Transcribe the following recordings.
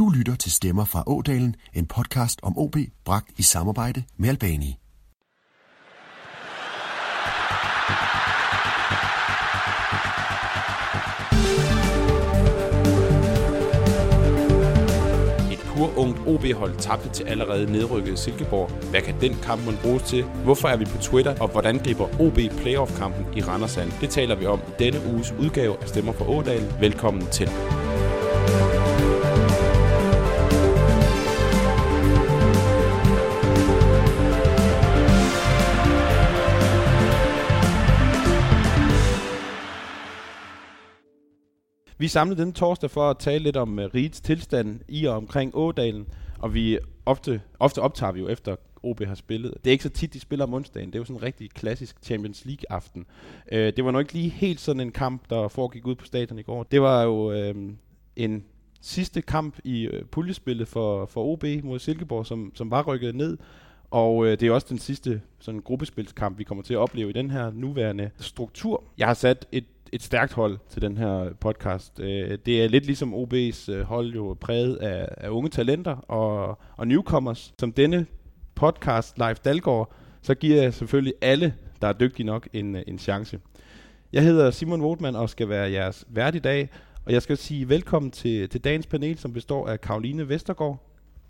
Du lytter til Stemmer fra Ådalen, en podcast om OB, bragt i samarbejde med Albani. Ungt OB-hold tabte til allerede nedrykket Silkeborg. Hvad kan den kamp man bruges til? Hvorfor er vi på Twitter? Og hvordan griber OB playoff-kampen i Randersand? Det taler vi om i denne uges udgave af Stemmer fra Ådalen. Velkommen til. Vi er samlet denne torsdag for at tale lidt om rigets tilstand i og omkring Ådalen, og vi ofte optager vi jo efter OB har spillet. Det er ikke så tit, de spiller om onsdagen. Det er jo sådan en rigtig klassisk Champions League-aften. Det var nok ikke lige helt sådan en kamp, der foregik ud på stadion i går. Det var jo en sidste kamp i puljespillet for OB mod Silkeborg, som var rykket ned. Og det er også den sidste sådan gruppespilskamp, vi kommer til at opleve i den her nuværende struktur. Jeg har sat et stærkt hold til den her podcast. Det er lidt ligesom OB's hold jo præget af unge talenter og newcomers. Som denne podcast, Leif Dalgaard, så giver jeg selvfølgelig alle, der er dygtige nok, en chance. Jeg hedder Simon Wohlmann og skal være jeres vært i dag. Og jeg skal sige velkommen til dagens panel, som består af Caroline Vestergaard.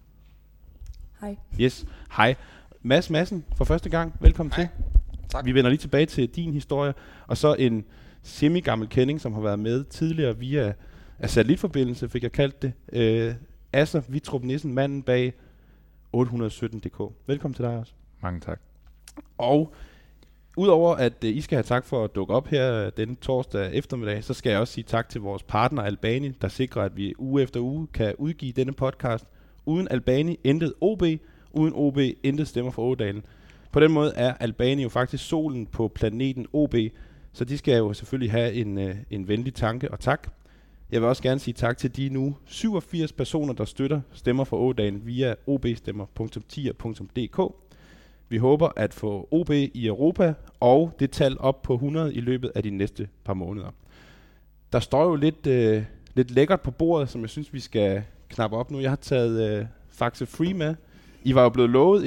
Hej. Yes, hej. Mads Madsen for første gang. Velkommen til. Tak. Vi vender lige tilbage til din historie. Og så en semi-gammel kending, som har været med tidligere via satellitforbindelse, fik jeg kaldt det. Asser Vitrup Nissen, manden bag 817.dk. Velkommen til dig også. Mange tak. Og udover at I skal have tak for at dukke op her denne torsdag eftermiddag, så skal jeg også sige tak til vores partner Albani, der sikrer, at vi uge efter uge kan udgive denne podcast. Uden Albani intet OB, uden OB intet Stemmer fra Ådalen. På den måde er Albani jo faktisk solen på planeten OB, så de skal jo selvfølgelig have en venlig tanke og tak. Jeg vil også gerne sige tak til de nu 87 personer, der støtter Stemmer fra Ådalen via obstemmer.tier.dk. Vi håber at få OB i Europa og det tal op på 100 i løbet af de næste par måneder. Der står jo lidt lækkert på bordet, som jeg synes, vi skal knappe op nu. Jeg har taget Faxe Free med. I var jo blevet lovet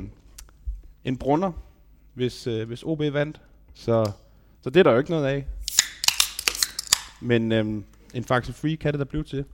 en brunner, hvis OB vandt. Så det er der jo ikke noget af. Men en Faxe Free kan det der blive til.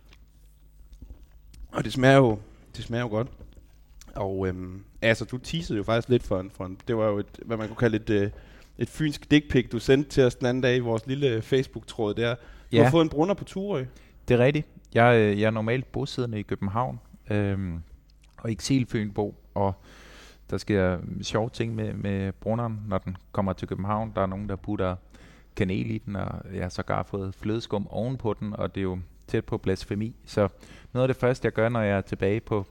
Og det smager jo godt. Og altså, du teasede jo faktisk lidt for en det var jo hvad man kunne kalde et fynsk dick pic, du sendte til os den anden dag i vores lille Facebook-tråd der. Du har fået en brunner på Turø. Det er rigtigt. Jeg er normalt bosiddende i København, og eksilfynbo, og der sker sjove ting med brunneren, når den kommer til København. Der er nogen, der putter kanel i den, og jeg har sågar fået flødeskum ovenpå den, og det er jo tæt på blasfemi. Så noget af det første, jeg gør, når jeg er tilbage på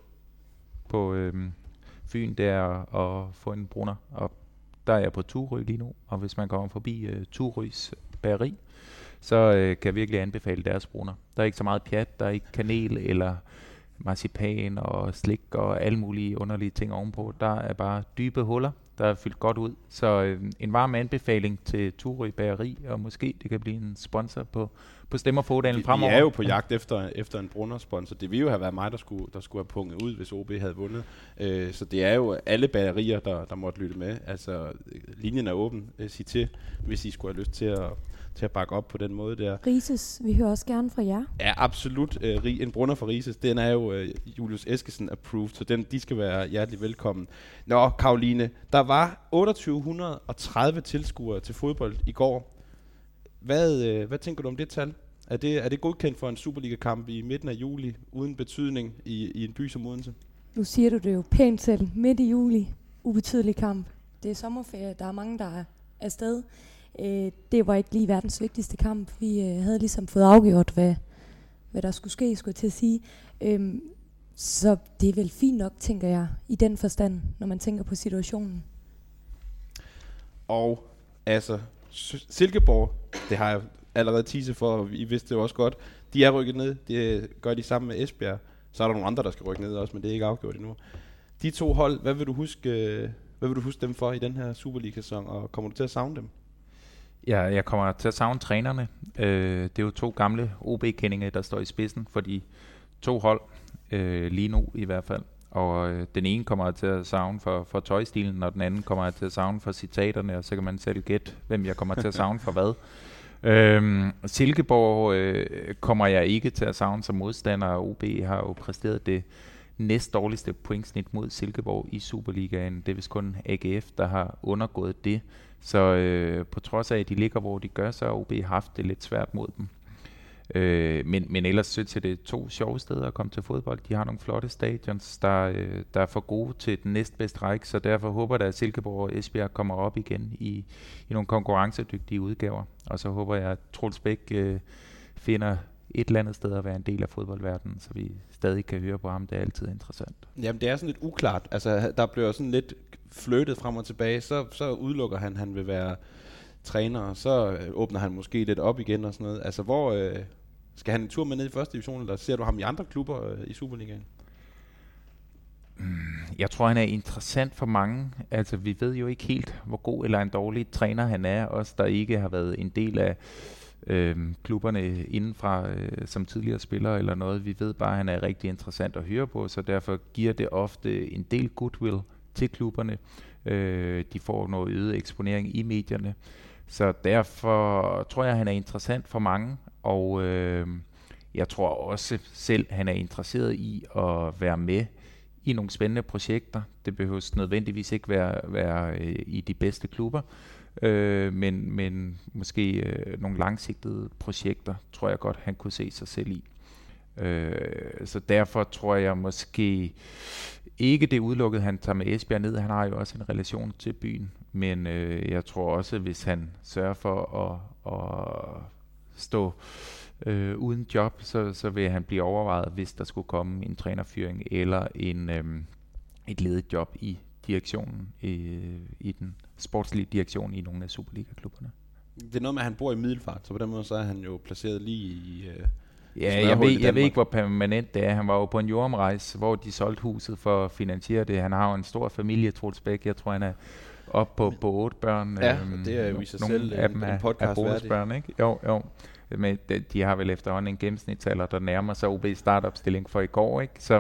Fyn, det er at få en brunner. Og der er jeg på Turø lige nu, og hvis man kommer forbi Turøs bageri, så kan jeg virkelig anbefale deres brunner. Der er ikke så meget pjat, der er ikke kanel eller marcipan og slik og alle mulige underlige ting ovenpå. Der er bare dybe huller, der er fyldt godt ud. Så en varm anbefaling til Turø Bageri, og måske det kan blive en sponsor på Stemmer fra Ådalen fremover. Vi er jo på jagt efter en brunnersponsor. Det ville jo have været mig, der skulle have punget ud, hvis OB havde vundet. Så det er jo alle bagerier, der måtte lytte med. Altså, linjen er åben. Sig til, hvis I skulle have lyst til at bakke op på den måde der. Rises, vi hører også gerne fra jer. Ja, absolut. En brunner for Rises, den er jo Julius Eskesen approved, så de skal være hjertelig velkommen. Nå, Caroline, der var 2830 tilskuere til fodbold i går. Hvad tænker du om det tal? Er det godkendt for en Superliga-kamp i midten af juli, uden betydning i en by som Odense? Nu siger du det jo pænt selv. Midt i juli, ubetydelig kamp. Det er sommerferie, der er mange, der er afsted. Det var ikke lige verdens vigtigste kamp. Vi havde ligesom fået afgjort, hvad der skulle ske, skulle jeg til at sige. Så det er vel fint nok, tænker jeg, i den forstand, når man tænker på situationen. Og altså, Silkeborg, det har jeg allerede teaset for, og I vidste det også godt, de er rykket ned. Det gør de sammen med Esbjerg. Så er der nogle andre, der skal rykke ned også, men det er ikke afgjort endnu. De to hold, hvad vil du huske dem for i den her Superliga-sæson, og kommer du til at savne dem? Ja, jeg kommer til at savne trænerne. Det er jo to gamle OB-kendinger, der står i spidsen for de 2 hold lige nu i hvert fald. Og den ene kommer til at savne for tøjstilen, og den anden kommer til at savne for citaterne, og så kan man selv gætte, hvem jeg kommer til at savne for hvad. Silkeborg kommer jeg ikke til at savne som modstander, og OB har jo præsteret det næst dårligste pointsnit mod Silkeborg i Superligaen. Det er vist kun AGF, der har undergået det. Så på trods af, at de ligger, hvor de gør, så har OB haft det lidt svært mod dem. Men ellers synes jeg, det er 2 sjove steder at komme til fodbold. De har nogle flotte stadions, der er for gode til den næstbedste række, så derfor håber jeg, at Silkeborg og Esbjerg kommer op igen i nogle konkurrencedygtige udgaver. Og så håber jeg, at Troels Bæk finder et eller andet sted at være en del af fodboldverdenen, så vi stadig kan høre på ham. Det er altid interessant. Jamen, det er sådan lidt uklart. Altså, der bliver sådan lidt flyttet frem og tilbage. Så udelukker han vil være træner, og så åbner han måske lidt op igen og sådan noget. Altså, hvor skal han en tur med ned i første division, eller ser du ham i andre klubber i Superligaen? Jeg tror, han er interessant for mange. Altså, vi ved jo ikke helt, hvor god eller en dårlig træner han er. Os, der ikke har været en del af klubberne indenfra som tidligere spiller eller noget. Vi ved bare, at han er rigtig interessant at høre på, så derfor giver det ofte en del goodwill til klubberne. De får noget øget eksponering i medierne. Så derfor tror jeg, at han er interessant for mange, og jeg tror også selv, at han er interesseret i at være med i nogle spændende projekter. Det behøver nødvendigvis ikke være i de bedste klubber, men måske nogle langsigtede projekter, tror jeg godt, han kunne se sig selv i. Så derfor tror jeg måske ikke det udelukket, han tager med Esbjerg ned. Han har jo også en relation til byen, men jeg tror også, hvis han sørger for at stå uden job, så vil han blive overvejet, hvis der skulle komme en trænerfyring eller et ledet job i direktionen, i den sportslige direktion i nogle af Superliga-klubberne. Det er noget med, at han bor i Middelfart, så på den måde så er han jo placeret lige i... Ja, jeg ved ikke, hvor permanent det er. Han var jo på en jordomrejse, hvor de solgte huset for at finansiere det. Han har jo en stor familie, Troels Bæk. Jeg tror, han er oppe på 8 børn. Ja, det er jo i sig selv en podcast bonusbørn, ikke? Jo. Men de har vel efterhånden en gennemsnitsalder, der nærmer sig OB startopstilling for i går, ikke? Så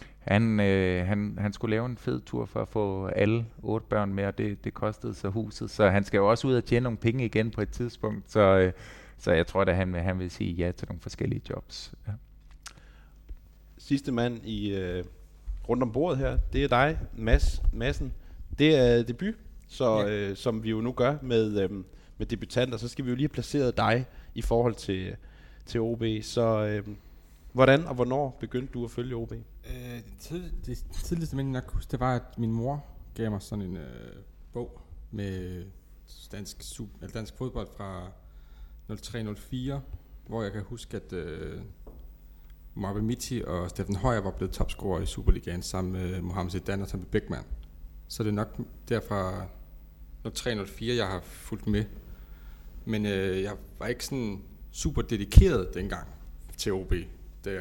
han skulle lave en fed tur for at få alle 8 børn med, og det kostede så huset. Så han skal jo også ud og tjene nogle penge igen på et tidspunkt. Så jeg tror, at han vil sige ja til nogle forskellige jobs. Ja. Sidste mand rundt om bordet her, det er dig, Madsen. Det er debut, som vi jo nu gør med debutanter. Så skal vi jo lige have placeret dig i forhold til OB. Så hvordan og hvornår begyndte du at følge OB? Det tidligste minde, jeg kunne huske, det var, at min mor gav mig sådan en bog med dansk fodbold fra 03-04, hvor jeg kan huske, at Marvel Mitti og Steffen Højer var blevet topscorer i Superligaen sammen med Mohamed Zidane og Tammy Beckmann. Så det er nok derfra 03-04, jeg har fulgt med. Men jeg var ikke sådan super dedikeret dengang til OB. Det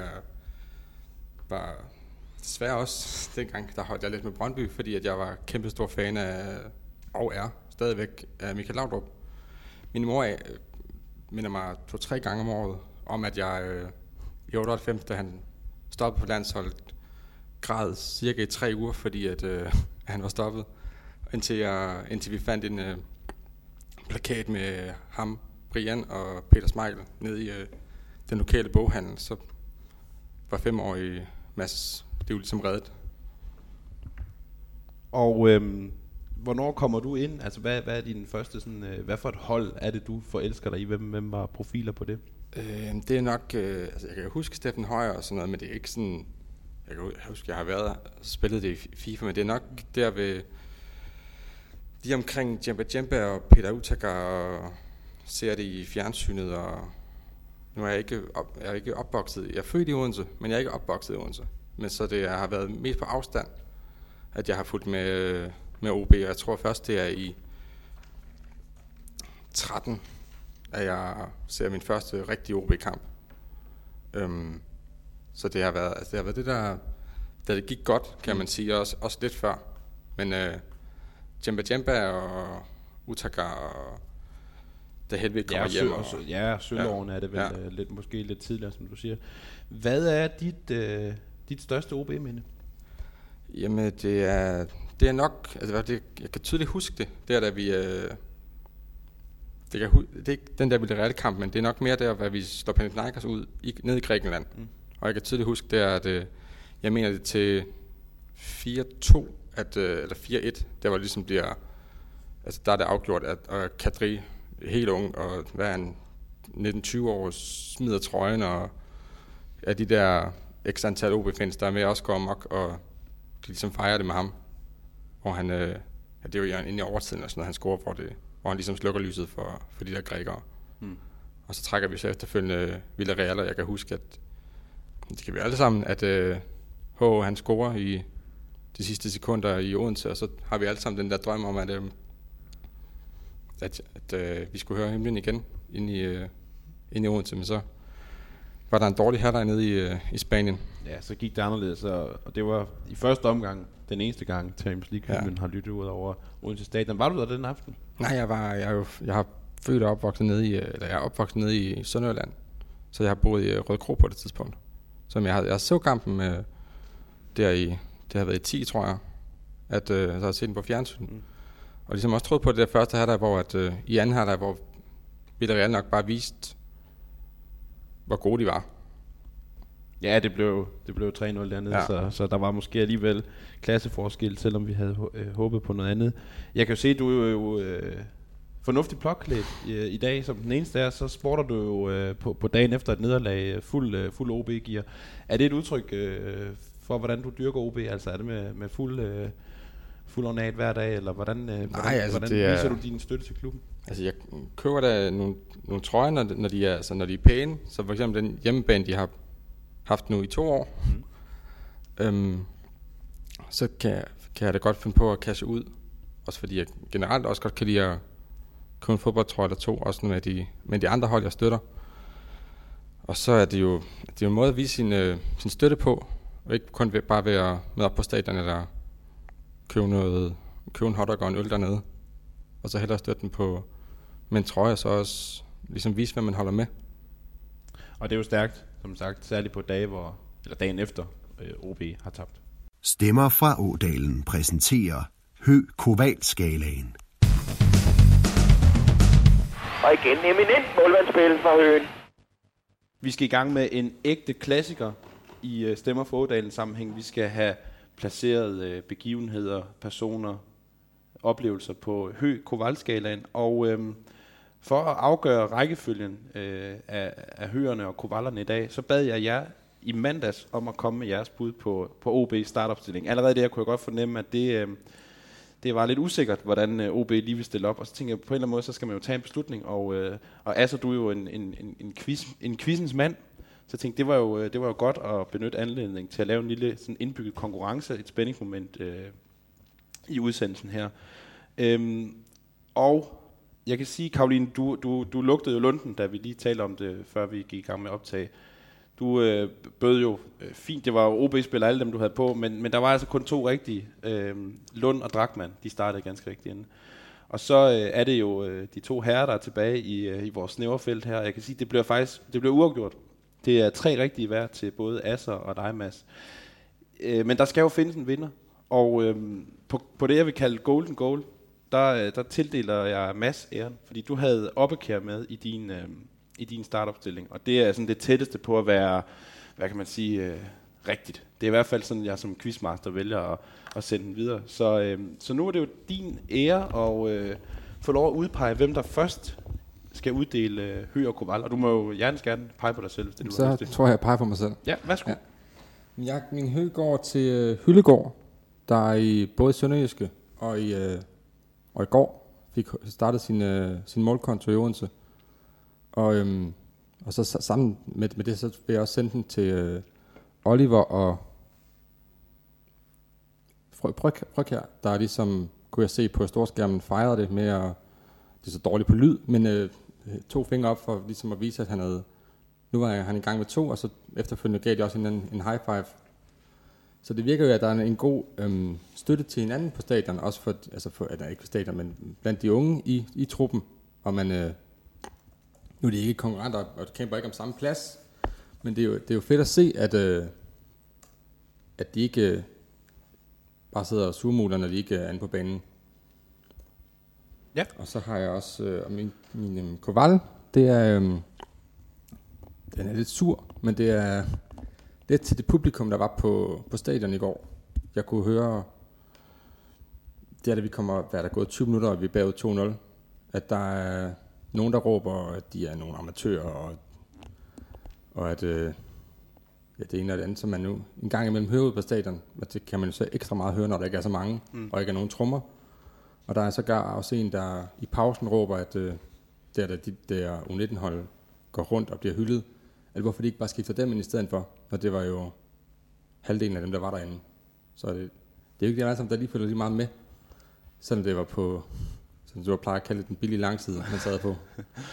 var desværre også dengang, der holdt jeg lidt med Brøndby, fordi at jeg var kæmpe stor fan af, og er stadigvæk, af Michael Laudrup. Min mor minder mig 2-3 gange om året om, at jeg i 98, da han stoppede på landsholdet, græd cirka i 3 uger, fordi at han var stoppet, indtil vi fandt en plakat med ham, Brian og Peter Smeichel nede i den lokale boghandel. Så var 5-årige Mads, det er jo ligesom reddet. Og hvornår kommer du ind? Altså hvad er din første sådan, hvad for et hold er det du forelsker dig i? Hvem var profiler på det? Det er nok, altså jeg kan huske Steffen Højer og sådan noget, men det er ikke sådan, jeg kan huske, jeg har været og spillet det i FIFA, men det er nok der ved, de omkring Djemba og Peter Utaka og ser det i fjernsynet, og nu er jeg ikke opvokset, jeg er født i Odense, men jeg er ikke opvokset i Odense, men så det har været mest på afstand, at jeg har fulgt med OB, og jeg tror først det er i 13, at jeg ser min første rigtige OB-kamp. Så det har været det der, da det gik godt, kan man sige, også lidt før. Men Djemba og Utaka, og da Helvig kommer hjem. Sølvårene er det vel måske lidt tidligere, som du siger. Hvad er dit største OB-minde? Jamen, det er nok, altså jeg kan tydeligt huske det. Det er da vi, det er ikke den der Villarreal-kamp, men det er nok mere der, hvor vi slår Panathinaikos ud ned i Grækenland. Og jeg kan tydeligt huske, det er, at jeg mener det til 4-2, eller 4-1, der var ligesom bliver, altså der er det afgjort, at Kadri, helt ung, og hvad er en 19-20 år, smider trøjen, og af de der x antal OB-fans, der er med også går amok, og kan ligesom fejre det med ham. Hvor han, det er jo inde i overtiden, og sådan noget, han scorer for det, hvor han ligesom slukker lyset for de der grækere. Og så trækker vi så efterfølgende Villarreal, og jeg kan huske, at det kan vi alle sammen, at han scorer i de sidste sekunder i Odense, og så har vi alle sammen den der drøm om, at vi skulle høre himlen igen inde i Odense, men så var der en dårlig halvleg nede i Spanien. Ja, så gik det anderledes, og det var i første omgang den eneste gang, Champions League-hymnen har lyttet ud over Odense Stadion. Var du der den aften? Nej, jeg har født og opvokset jeg er opvokset nede i Sønderjylland, så jeg har boet i Rødekro på det tidspunkt. Så jeg så kampen det har været i 10, tror jeg, at så har jeg set den på fjernsyn. Og ligesom også troet på det der første halvleg, hvor i anden halvleg, hvor Villarreal nok bare viste, hvor gode de var. Ja, det blev 3-0 dernede, så der var måske alligevel klasseforskel, selvom vi havde håbet på noget andet. Jeg kan jo se, at du er jo fornuftigt plotklædt i dag, som den eneste er, så sporter du jo på dagen efter et nederlag fuld OB-gear. Er det et udtryk for, hvordan du dyrker OB? Altså er det med fuld ornat hver dag, eller hvordan viser du din støtte til klubben? Altså jeg køber da nogle trøjer, når de er pæne, så for eksempel den hjemmebane, de har haft nu i 2 år, så kan jeg da godt finde på at cashe ud, også fordi jeg generelt også godt kan lide at købe en fodboldtrøje eller 2, også med de andre hold, jeg støtter. Og så er det jo en måde at vise sin støtte på, og ikke kun bare ved at møde op på stadion eller købe en hotdog og en øl dernede, og så hellere støtte den på med en trøje, og så også ligesom vise, hvad man holder med. Og det er jo stærkt, som sagt, særligt på dagen efter OB har tabt. Stemmer fra Ådalen præsenterer Hø Koval-skalaen. Og igen eminent målmandsspil fra Høen. Vi skal i gang med en ægte klassiker i Stemmer fra Ådalen sammenhæng. Vi skal have placeret begivenheder, personer, oplevelser på Hø Koval-skalaen. Og for at afgøre rækkefølgen af høerne og kovallerne i dag, så bad jeg jer i mandags om at komme med jeres bud på OB's startopstilling. Allerede der kunne jeg godt fornemme, at det var lidt usikkert, hvordan OB lige vil stille op. Og så tænkte jeg, på en eller anden måde, så skal man jo tage en beslutning. Og Asser, du er jo en quizens mand. Så jeg tænkte, det var jo godt at benytte anledning til at lave en lille sådan indbygget konkurrence, et spændingsmoment i udsendelsen her. Og jeg kan sige, Karoline, du lugtede jo lunden, da vi lige talte om det, før vi gik i gang med at optage. Du bød jo fint, det var jo OB-spillere, alle dem du havde på, men der var altså kun 2 rigtige. Lund og Drachmann, de startede ganske rigtigt inden. Og så er det jo de 2 herrer, der er tilbage i vores snæverfelt her. Jeg kan sige, det blev uafgjort. Det er 3 rigtige hver til både Asser og dig, Mads. Men der skal jo findes en vinder. Og på det, jeg vil kalde Golden Goal, der tildeler jeg Mads æren, fordi du havde Obbekær med i din startopstilling. Og det er sådan det tætteste på at være, hvad kan man sige, rigtigt. Det er i hvert fald sådan, jeg som quizmaster vælger at sende den videre. Så nu er det jo din ære at få lov at udpege, hvem der først skal uddele Hø og Koval. Og du må jo gerne pege på dig selv, hvis det så du tror jeg peger på mig selv. Ja, værsgo. Ja. Min Hø går til Hyllegård, der er i både Sønderjyske og i går fik startet sin målkonto i Odense. Og så sammen med det, så vil jeg også sende den til Oliver og Frøkjær, der er ligesom, kunne jeg se på storskærmen, fejrede det med at, det er så dårligt på lyd, men 2 fingre op for ligesom at vise, at nu var han i gang med 2, og så efterfølgende gav de også en high five. Så det virker jo, at der er en god støtte til hinanden på stadion, også ikke på stadion, men blandt de unge i truppen, og man Nu er de ikke konkurrenter, og de kæmper ikke om samme plads. Men det er jo fedt at se, at de ikke bare sidder og surmuler, når de ikke er inde på banen. Ja. Og så har jeg også min Koval. Det er, den er lidt sur, men det er lidt til det publikum, der var på stadion i går. Jeg kunne høre, det er, da vi kommer, hvad er der gået 20 minutter, og vi er bagud 2-0, at der er nogen, der råber, at de er nogle amatører, og at det ene og det andet, som man nu en gang imellem hører ud på stadion, men det kan man jo så ekstra meget høre, når der ikke er så mange, og ikke er nogen trommer. Og der er sågar også en, der i pausen råber, at de der U19-hold går rundt og bliver hyldet, at hvorfor de ikke bare skifter dem ind i stedet for, og det var jo halvdelen af dem, der var derinde. Så det er jo ikke det alle sammen, der lige følger lige meget med, selvom det var på, som du plejer at kalde det, den billige langside, man sad på.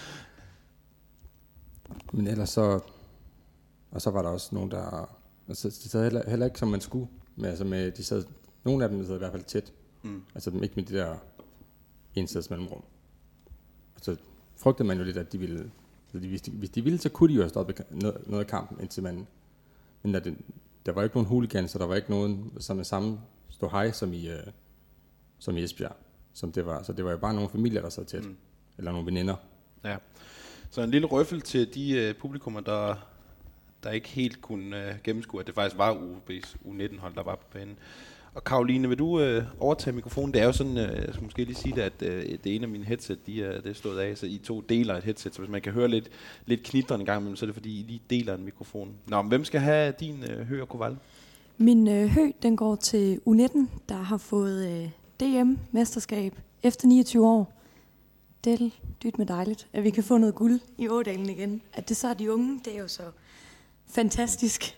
Men ellers så, og så var der også nogen, der, altså de sad heller ikke som man skulle, men de sad, nogle af dem sad i hvert fald tæt, altså ikke med de der ensteds mellemrum. Og så frygtede man jo lidt, at de ville, hvis de ville, så kunne de jo have stoppet noget af kampen, indtil man, men der var ikke nogen hooligans, så der var ikke nogen som er samme ståhej som i Esbjerg, som det var. Så det var jo bare nogle familier, der sad tæt, eller nogle veninder. Ja. Så en lille røffel til de publikummer, der ikke helt kunne gennemskue, at det faktisk var UB's U19-hold, der var på banen. Og Karoline, vil du overtage mikrofonen? Det er jo sådan, jeg skal måske lige sige det, at det ene af mine headset, det er stået af, så I to deler et headset, så hvis man kan høre lidt knitren en gang imellem, så er det fordi, I lige deler en mikrofon. Nå, men hvem skal have din Hø og Koval? Min Hø, den går til U19, der har fået DM-mesterskab efter 29 år. Det er dybt med dejligt, at vi kan få noget guld i Ådalen igen. At det så er de unge, det er jo så fantastisk.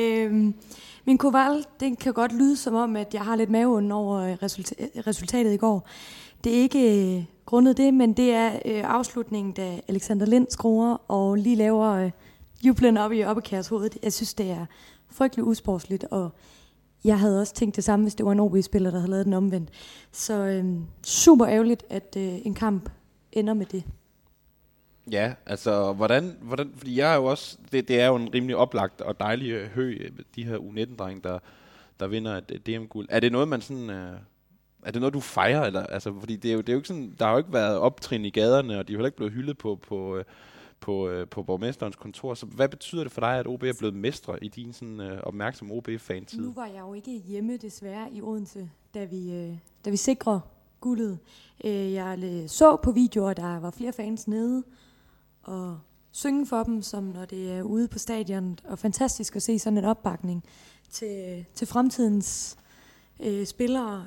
Min Koval, den kan godt lyde som om, at jeg har lidt maveonde over resultatet i går. Det er ikke grundet det, men det er afslutningen, da Alexander Lind skruer og lige laver jublen op i Oppekærshovedet. Jeg synes, det er frygteligt usportsligt, og jeg havde også tænkt det samme, hvis det var en OB-spiller, der havde lavet den omvendt. Så super ærgerligt, at en kamp ender med det. Ja, altså hvordan, fordi jeg er jo også, det er jo en rimelig oplagt og dejlig Hø, de her U19-drenge, der vinder et DM-guld. Er det noget, man sådan, er det noget, du fejrer, eller, altså, fordi det er jo ikke sådan, der har jo ikke været optrin i gaderne, og de er jo ikke blevet hyldet på borgmesterens kontor, så hvad betyder det for dig, at OB er blevet mestre i din sådan opmærksom OB-fan-tid? Nu var jeg jo ikke hjemme desværre i Odense, da vi sikrer guldet. Jeg så på videoer, der var flere fans nede, og synge for dem, som når det er ude på stadion, og fantastisk at se sådan en opbakning til fremtidens spillere.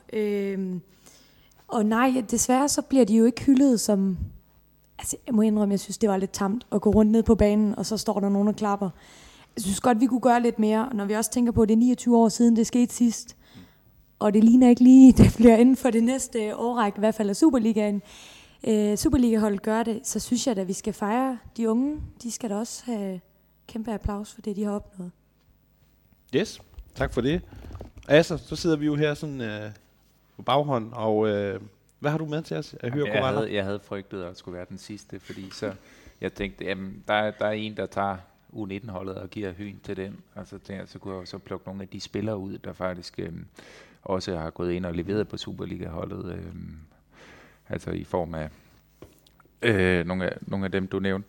Og nej, desværre så bliver de jo ikke hyldet som, altså jeg må indrømme, jeg synes det var lidt tamt at gå rundt ned på banen, og så står der nogen og klapper. Jeg synes godt, vi kunne gøre lidt mere, og når vi også tænker på, at det er 29 år siden, det skete sidst, og det ligner ikke lige, det bliver inden for det næste årrække, i hvert fald af Superligaen. Superliga-holdet gør det, så synes jeg, at vi skal fejre de unge. De skal da også have kæmpe applaus for det, de har opnået. Yes, tak for det. Altså, så sidder vi jo her sådan på baghånd, og hvad har du med til os at høre, Kovaler? Jeg havde frygtet at skulle være den sidste, fordi så jeg tænkte, jamen, der er en, der tager U19-holdet og giver Høen til den, og så kunne jeg jo så plukke nogle af de spillere ud, der faktisk også har gået ind og leveret på Superliga-holdet, altså i form af nogle af dem, du nævnte.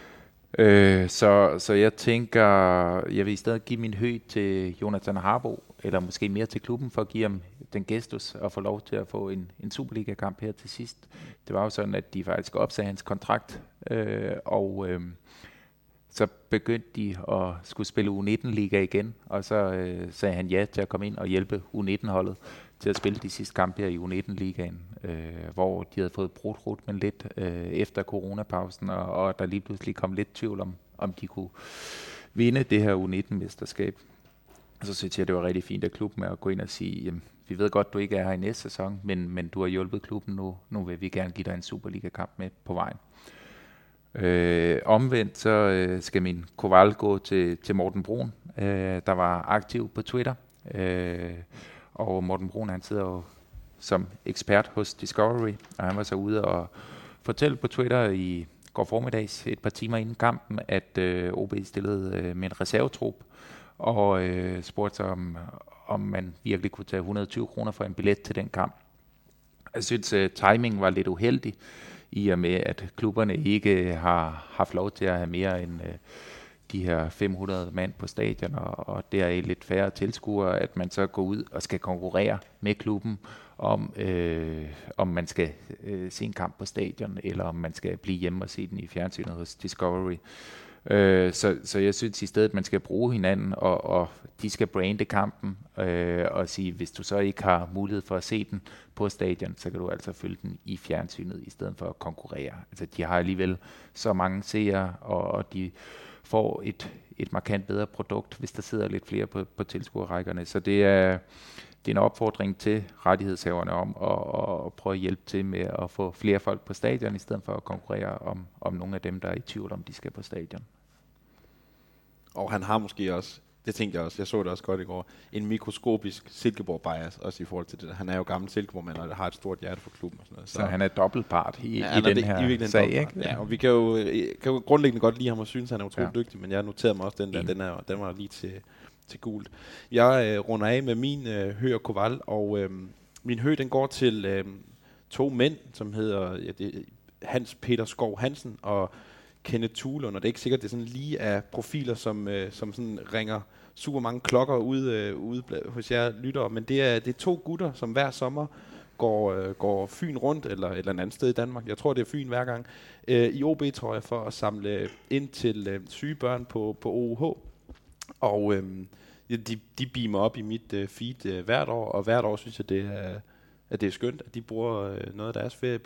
Så jeg tænker, jeg vil i stedet give min Hø til Jonathan Harbo, eller måske mere til klubben, for at give ham den gestus og få lov til at få en Superliga-kamp her til sidst. Det var jo sådan, at de faktisk opsagde hans kontrakt, og så begyndte de at skulle spille U19-liga igen, og så sagde han ja til at komme ind og hjælpe U19-holdet til at spille de sidste kampe her i U19-ligaen, hvor de havde fået brudt rytmen lidt efter coronapausen, og der lige pludselig kom lidt tvivl om de kunne vinde det her U19-mesterskab. Og så synes jeg, det var rigtig fint af klubben med at gå ind og sige, jamen, vi ved godt, du ikke er her i næste sæson, men du har hjulpet klubben nu. Nu vil vi gerne give dig en Superliga-kamp med på vejen. Omvendt så skal min Koval gå til Morten Brun, der var aktiv på Twitter. Og Morten Brun, han sidder jo som ekspert hos Discovery, og han var så ude og fortælle på Twitter i går formiddags et par timer inden kampen, at OB stillede med en reservetrup, og spurgte sig om man virkelig kunne tage 120 kroner for en billet til den kamp. Jeg synes, timingen var lidt uheldig, i og med, at klubberne ikke har haft lov til at have mere end de her 500 mand på stadion, og der er lidt færre tilskuere, at man så går ud og skal konkurrere med klubben om man skal se en kamp på stadion, eller om man skal blive hjemme og se den i fjernsynet hos Discovery. Så jeg synes i stedet, at man skal bruge hinanden, og de skal brande kampen, og sige, hvis du så ikke har mulighed for at se den på stadion, så kan du altså følge den i fjernsynet, i stedet for at konkurrere. Altså, de har alligevel så mange seere, og de får et markant bedre produkt, hvis der sidder lidt flere på tilskuerrækkerne. Så det er en opfordring til rettighedshaverne om at prøve at hjælpe til med at få flere folk på stadion, i stedet for at konkurrere om nogle af dem, der er i tvivl om, de skal på stadion. Og han har måske også, det tænkte jeg også, jeg så det også godt i går, en mikroskopisk Silkeborg-bias, også i forhold til det. Han er jo gammel Silkeborg-mand, og har et stort hjerte for klubben og sådan noget. Så han er dobbeltpart i den her sag, ikke? Ja, og vi kan jo grundlæggende godt lide ham og synes, han er utroligt dygtig, men jeg noterede mig også den der, den var lige til gult. Jeg runder af med min Høg og Koval, og min Høg, den går til to mænd, som hedder Hans Peter Skov Hansen og Kenneth Thulund, og det er ikke sikkert, det er sådan lige af profiler, som sådan ringer super mange klokker ude hos jer lyttere, men det er to gutter, som hver sommer går Fyn rundt, eller et andet sted i Danmark. Jeg tror, det er Fyn hver gang, i OB, tror jeg, for at samle ind til syge børn på OUH. Og de beamer op i mit feed hvert år, og hvert år synes jeg, at det er skønt, at de bruger noget af deres ferie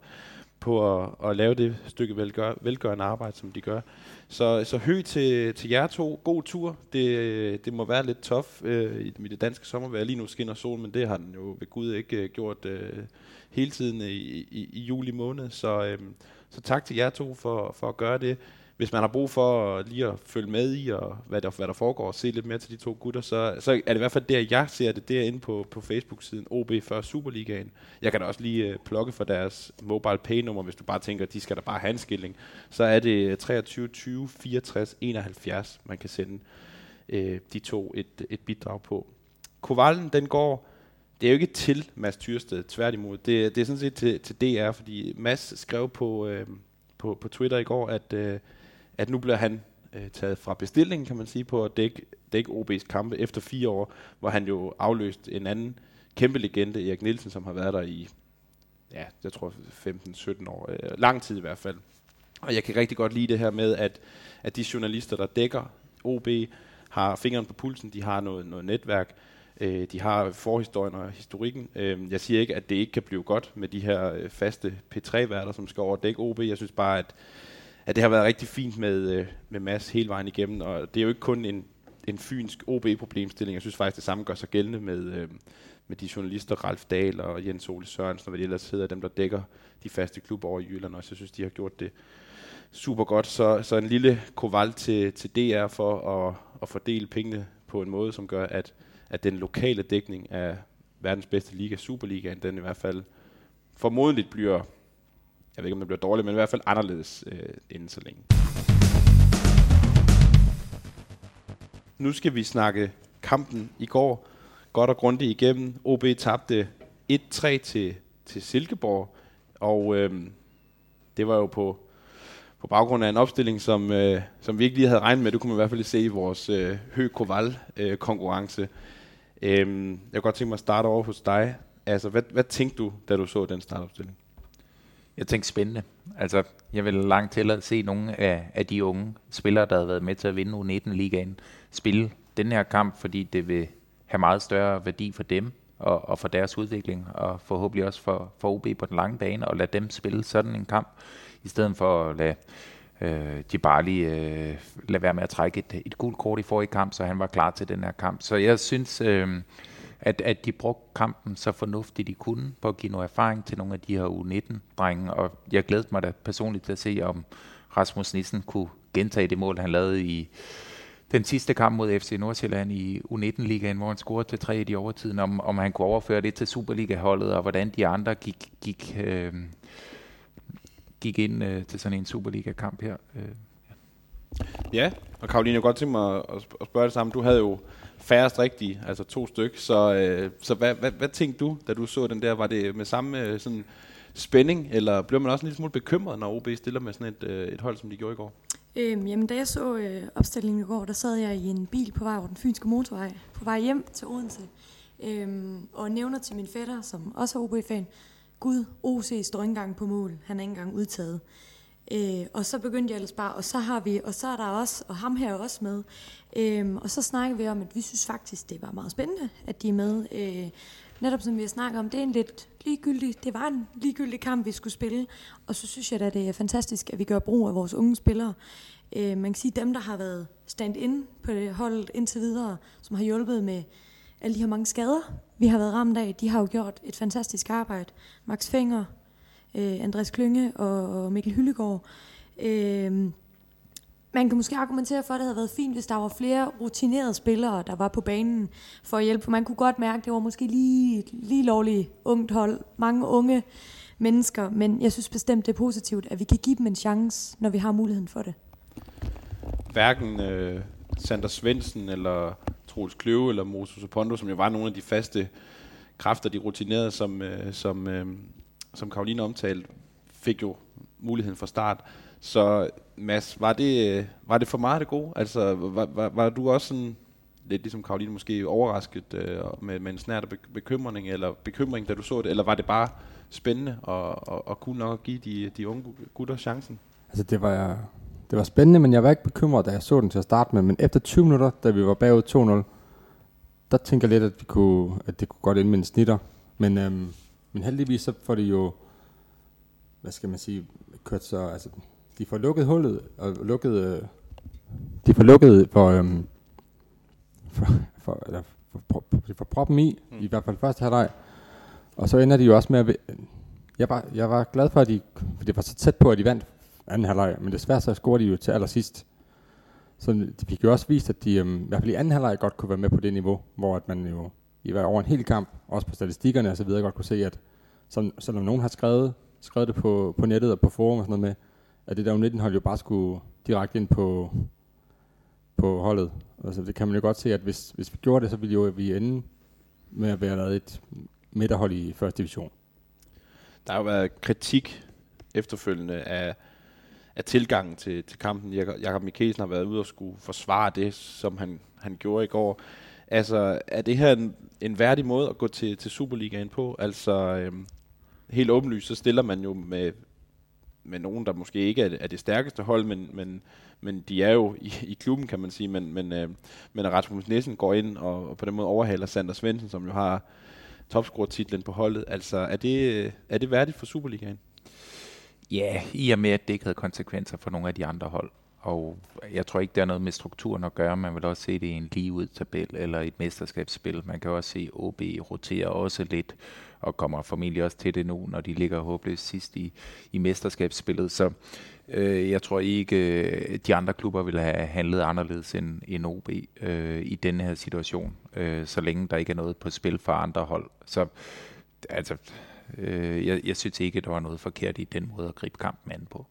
på at lave det stykke velgørende arbejde, som de gør. Så Høg til jer to. God tur. Det må være lidt tough i det danske sommervejr. Lige nu skinner solen, men det har den jo ved Gud ikke gjort hele tiden i juli måned. Så tak til jer to for at gøre det. Hvis man har brug for lige at følge med i, og hvad der foregår, og se lidt mere til de to gutter, så er det i hvert fald der, jeg ser det derinde på Facebook-siden OB før Superligaen. Jeg kan da også lige plukke for deres mobile pay-nummer, hvis du bare tænker, at de skal da bare have en skilling. Så er det 23 20 64 71, man kan sende de to et bidrag på. Kovalen, den går, det er jo ikke til Mads Tyrsted, tværtimod. Det er sådan set til DR, fordi Mads skrev på Twitter i går, at nu bliver han taget fra bestillingen, kan man sige, på at dække OB's kampe efter 4 år, hvor han jo afløste en anden kæmpe legende, Erik Nielsen, som har været der i, jeg tror 15-17 år, lang tid i hvert fald. Og jeg kan rigtig godt lide det her med, at de journalister, der dækker OB, har fingeren på pulsen, de har noget netværk, de har forhistorien og historikken. Jeg siger ikke, at det ikke kan blive godt med de her faste P3-værter, som skal overdække OB. Jeg synes bare, at det har været rigtig fint med Mads hele vejen igennem, og det er jo ikke kun en fynsk OB-problemstilling. Jeg synes faktisk, det samme gør sig gældende med de journalister, Ralf Dahl og Jens Ole Sørensen, og hvad de ellers hedder, dem der dækker de faste klubber over i Jylland også. Jeg synes, de har gjort det super godt. Så en lille koval til DR for at fordele pengene på en måde, som gør, at den lokale dækning af verdens bedste liga, Superligaen, den i hvert fald formodentligt bliver, jeg ved ikke om det bliver dårligt, men i hvert fald anderledes inden så længe. Nu skal vi snakke kampen i går. Godt og grundigt igennem. OB tabte 1-3 til Silkeborg, og det var jo på baggrund af en opstilling, som vi ikke lige havde regnet med. Det kunne man i hvert fald se i vores Høg-Koval-konkurrence. Jeg kan godt tænke mig at starte over hos dig. Altså, hvad tænkte du, da du så den startopstilling? Jeg tænkte spændende. Altså, jeg vil langt til at se nogle af de unge spillere, der havde været med til at vinde U19-ligaen, spille den her kamp, fordi det vil have meget større værdi for dem og for deres udvikling, og forhåbentlig også for OB på den lange bane, og lade dem spille sådan en kamp, i stedet for at lade de bare lige lade være med at trække et gult kort i forrige kamp, så han var klar til den her kamp. Så jeg synes, at de brugte kampen så fornuftigt de kunne, på at give noget erfaring til nogle af de her U19-drenge, og jeg glædede mig da personligt til at se, om Rasmus Nissen kunne gentage det mål, han lavede i den sidste kamp mod FC Nordsjælland i U19-ligaen, hvor han scorede til 3 i overtiden, om han kunne overføre det til Superliga-holdet, og hvordan de andre gik gik ind til sådan en Superliga-kamp her. Ja, og Caroline, jeg kunne godt tænke mig at spørge det samme. Du havde jo færrest rigtige, altså 2 styk, så hvad tænkte du, da du så den der? Var det med samme sådan spænding, eller blev man også en lille smule bekymret, når OB stiller med sådan et hold, som de gjorde i går? Jamen, da jeg så opstillingen i går, der sad jeg i en bil på vej over den fynske motorvej, på vej hjem til Odense, og nævner til min fætter, som også er OB-fan, Gud, OC står ikke engang på mål, han er ikke engang udtaget. Og så begyndte jeg ellers bare, og så er der også, og ham her også med. Og så snakker vi om, at vi synes faktisk, det var meget spændende, at de er med. Netop som vi har snakket om, det er en lidt ligegyldig, det var en ligegyldig kamp, vi skulle spille. Og så synes jeg, at det er fantastisk, at vi gør brug af vores unge spillere. Man kan sige, dem, der har været stand-in på det holdet indtil videre, som har hjulpet med alle de her mange skader, vi har været ramt af, de har jo gjort et fantastisk arbejde. Max Fenger, Andreas Klynge og Mikkel Hyllegaard. Man kan måske argumentere for, at det havde været fint, hvis der var flere rutinerede spillere, der var på banen for at hjælpe. Man kunne godt mærke, at det var måske lige lovligt ungt hold. Mange unge mennesker. Men jeg synes bestemt, det er positivt, at vi kan give dem en chance, når vi har muligheden for det. Hverken Sander Svendsen eller Troels Kløve eller Moses Opondo, som jo var nogle af de faste kræfter, de rutinerede, som Caroline omtalte, fik jo muligheden fra start. Så Mads, var det for meget af det gode? Altså, var du også sådan, lidt ligesom Caroline, måske overrasket med en snært bekymring, da du så det? Eller var det bare spændende og kunne nok give de unge gutter chancen? Altså, det var spændende, men jeg var ikke bekymret, da jeg så den til at starte med. Men efter 20 minutter, da vi var bagud 2-0, der tænker jeg lidt, at det kunne godt ende med en snitter. Men heldigvis så får de jo, hvad skal man sige, kørt så, altså de får lukket hullet og de får lukket for proppen i hvert fald første halvleg. Og så ender de jo også med at jeg var glad for, for det var så tæt på, at de vandt anden halvleg, men desværre så scorede de jo til allersidst. Så de fik jo også vist, at de i hvert fald i anden halvleg godt kunne være med på det niveau, hvor at man jo i hver over en hel kamp, også på statistikkerne og så videre, godt kunne se, at selvom nogen har skrevet det på nettet og på forum og sådan noget med, at det der U19-hold jo bare skulle direkte ind på holdet. Altså det kan man jo godt se, at hvis vi gjorde det, så ville vi ende med at være lavet et midterhold i første division. Der har jo været kritik efterfølgende af tilgangen til kampen. Jakob Mikkelsen har været ude og skulle forsvare det, som han gjorde i går. Altså, er det her en værdig måde at gå til Superligaen på? Altså, helt åbenlyst, så stiller man jo med nogen, der måske ikke er det stærkeste hold, men de er jo i klubben, kan man sige. Men Rasmus Nielsen går ind og på den måde overhaler Sander Svendsen, som jo har topscorer-titlen på holdet. Altså, er det værdigt for Superligaen? Ja, i og med, at det ikke havde konsekvenser for nogle af de andre hold. Og jeg tror ikke, det er noget med strukturen at gøre. Man vil også se det i en ligeud-tabel eller et mesterskabsspil. Man kan også se OB rotere også lidt, og kommer formentlig også til det nu, når de ligger håbløst sidst i mesterskabsspillet. Så jeg tror ikke, de andre klubber vil have handlet anderledes end OB i denne her situation, så længe der ikke er noget på spil for andre hold. Så altså, jeg synes ikke, der var noget forkert i den måde at gribe kampen an på.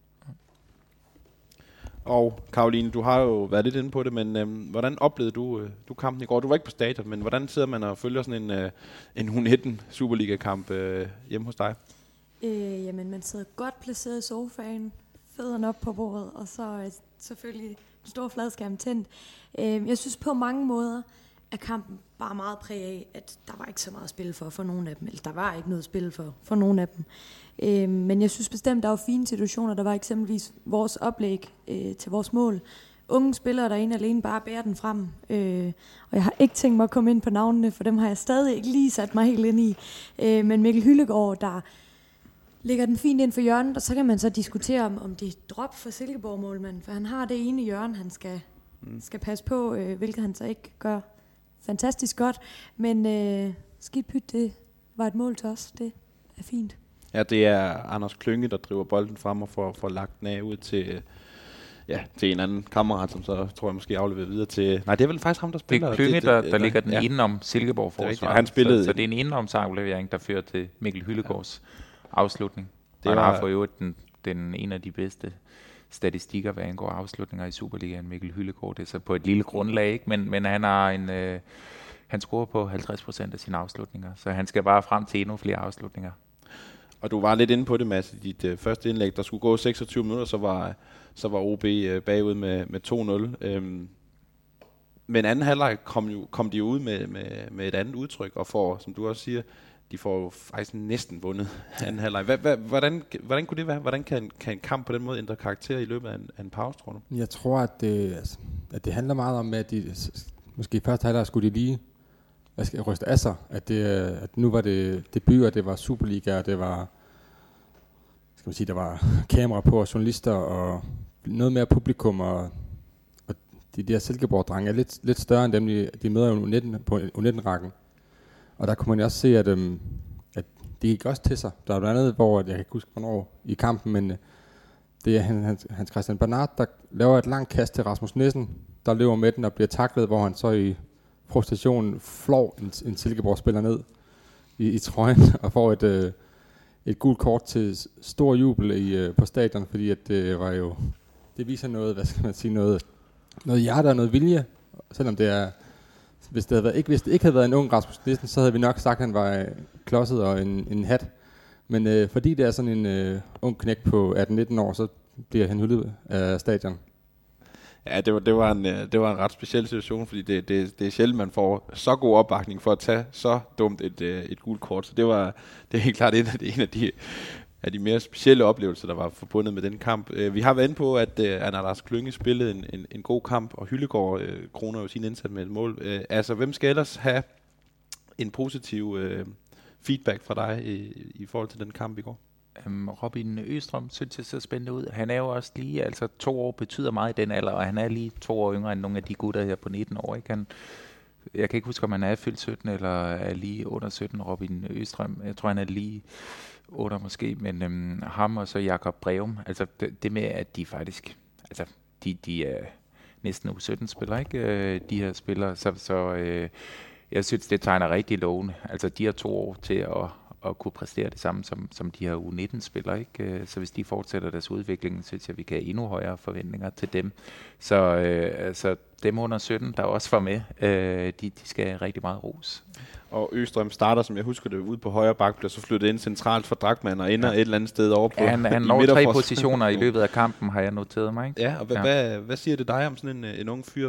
Og Caroline, du har jo været lidt inde på det, men hvordan oplevede du kampen i går? Du var ikke på stadion, men hvordan sidder man og følger sådan en U19 Superliga-kamp hjemme hos dig? Jamen, man sidder godt placeret i sofaen, fødderne op på bordet, og så selvfølgelig den store fladskærm tændt. Jeg synes på mange måder, at kampen bare meget præg af, at der var ikke så meget at spille for nogen af dem. Eller der var ikke noget at spille for nogen af dem. Men jeg synes bestemt, der var fine situationer. Der var eksempelvis vores oplæg til vores mål. Unge spillere, der ene alene bare bærer den frem. Og jeg har ikke tænkt mig at komme ind på navnene, for dem har jeg stadig ikke lige sat mig helt ind i. Men Mikkel Hyllegaard, der lægger den fint ind for hjørnet, og så kan man så diskutere, om det er drop for Silkeborg-målmanden. For han har det ene hjørne, han skal passe på, hvilket han så ikke gør fantastisk godt. Men skidt pyt, det var et mål til os. Det er fint. Ja, det er Anders Klynge, der driver bolden frem og får lagt den af ud til en anden kammerat, som så tror jeg måske afleverer videre til... Nej, det er vel faktisk ham, der spiller. Det er Klynge, der ligger den indenom Silkeborg-forsvaret. Han spillede... Så det er en indenomsaflevering, der fører til Mikkel Hyllegaards afslutning. Han har for øvrigt en af de bedste statistikker, hvad angår afslutninger i Superligaen, Mikkel Hyllegaard. Det er så på et lille grundlag, ikke? Men han har han scorer på 50% af sine afslutninger, så han skal bare frem til endnu flere afslutninger. Og du var lidt inde på det, Mads, i dit første indlæg. Der skulle gå 26 minutter, så var OB bagud med 2-0. Men anden halvleg kom de ud med et andet udtryk, og får, som du også siger, de får jo faktisk næsten vundet anden halvleg. Hvordan kunne det være? Hvordan kan en kamp på den måde ændre karakter i løbet af en pause, tror du? Jeg tror, at det handler meget om, at de måske i første halvleg skulle de lige ryste af sig. At nu var det debut, og det var Superliga, og det var, skal man sige, der var kamera på og journalister og noget mere publikum, og de der Silkeborg-drenge er lidt større end dem, de møder jo på U19-rækken. Og der kunne man jo også se, at det gik også til sig. Der er blandt andet, hvor jeg kan ikke huske, hvornår i kampen, men det er Hans Christian Bernard, der laver et langt kast til Rasmus Nissen, der løber med den og bliver taklet, hvor han så i frustrationen flår en Silkeborg-spiller ned i trøjen og får et gult kort til stor jubel på stadion, fordi at det viser noget, hvad skal man sige, noget hjerte og noget vilje, selvom det er, hvis det ikke havde været en ung Rasmus Nissen, så havde vi nok sagt, at han var klodset og en hat. Men fordi det er sådan en ung knæk på 18-19 år, så bliver han hyldet af stadion. Ja, det var en ret speciel situation, fordi det er sjældent, man får så god opbakning for at tage så dumt et gult kort. Så det er helt klart en af de mere specielle oplevelser, der var forbundet med den kamp. Vi har været inde på, at Lars Klynge spillede en god kamp, og Hyllegaard kroner jo sin indsats med et mål. Altså, hvem skal ellers have en positiv feedback fra dig i forhold til den kamp i går? Robin Østrøm synes jeg ser spændende ud. Han er jo også lige, 2 år betyder meget i den alder, og han er lige 2 år yngre end nogle af de gutter her på 19 år. Ikke? Jeg kan ikke huske, om han er fyldt 17 eller er lige under 17, Robin Østrøm. Jeg tror, han er lige under måske, men ham og så Jakob Breum, altså det med, at de faktisk, altså de er næsten U17-spillere, ikke? De her spillere, så jeg synes, det tegner rigtig lovende. Altså de har 2 år til at kunne præstere det samme som de her U19-spillere, ikke? Så hvis de fortsætter deres udvikling, synes jeg, vi kan have endnu højere forventninger til dem. Så dem under 17, der også var med, de skal have rigtig meget ros. Og Østrøm starter, som jeg husker det, ude på højre bak, bliver så flyttet ind centralt for Drachmann og ender et eller andet sted over på han når 3 positioner i løbet af kampen, har jeg noteret mig, ikke? Ja, og hvad siger det dig om sådan en ung fyr?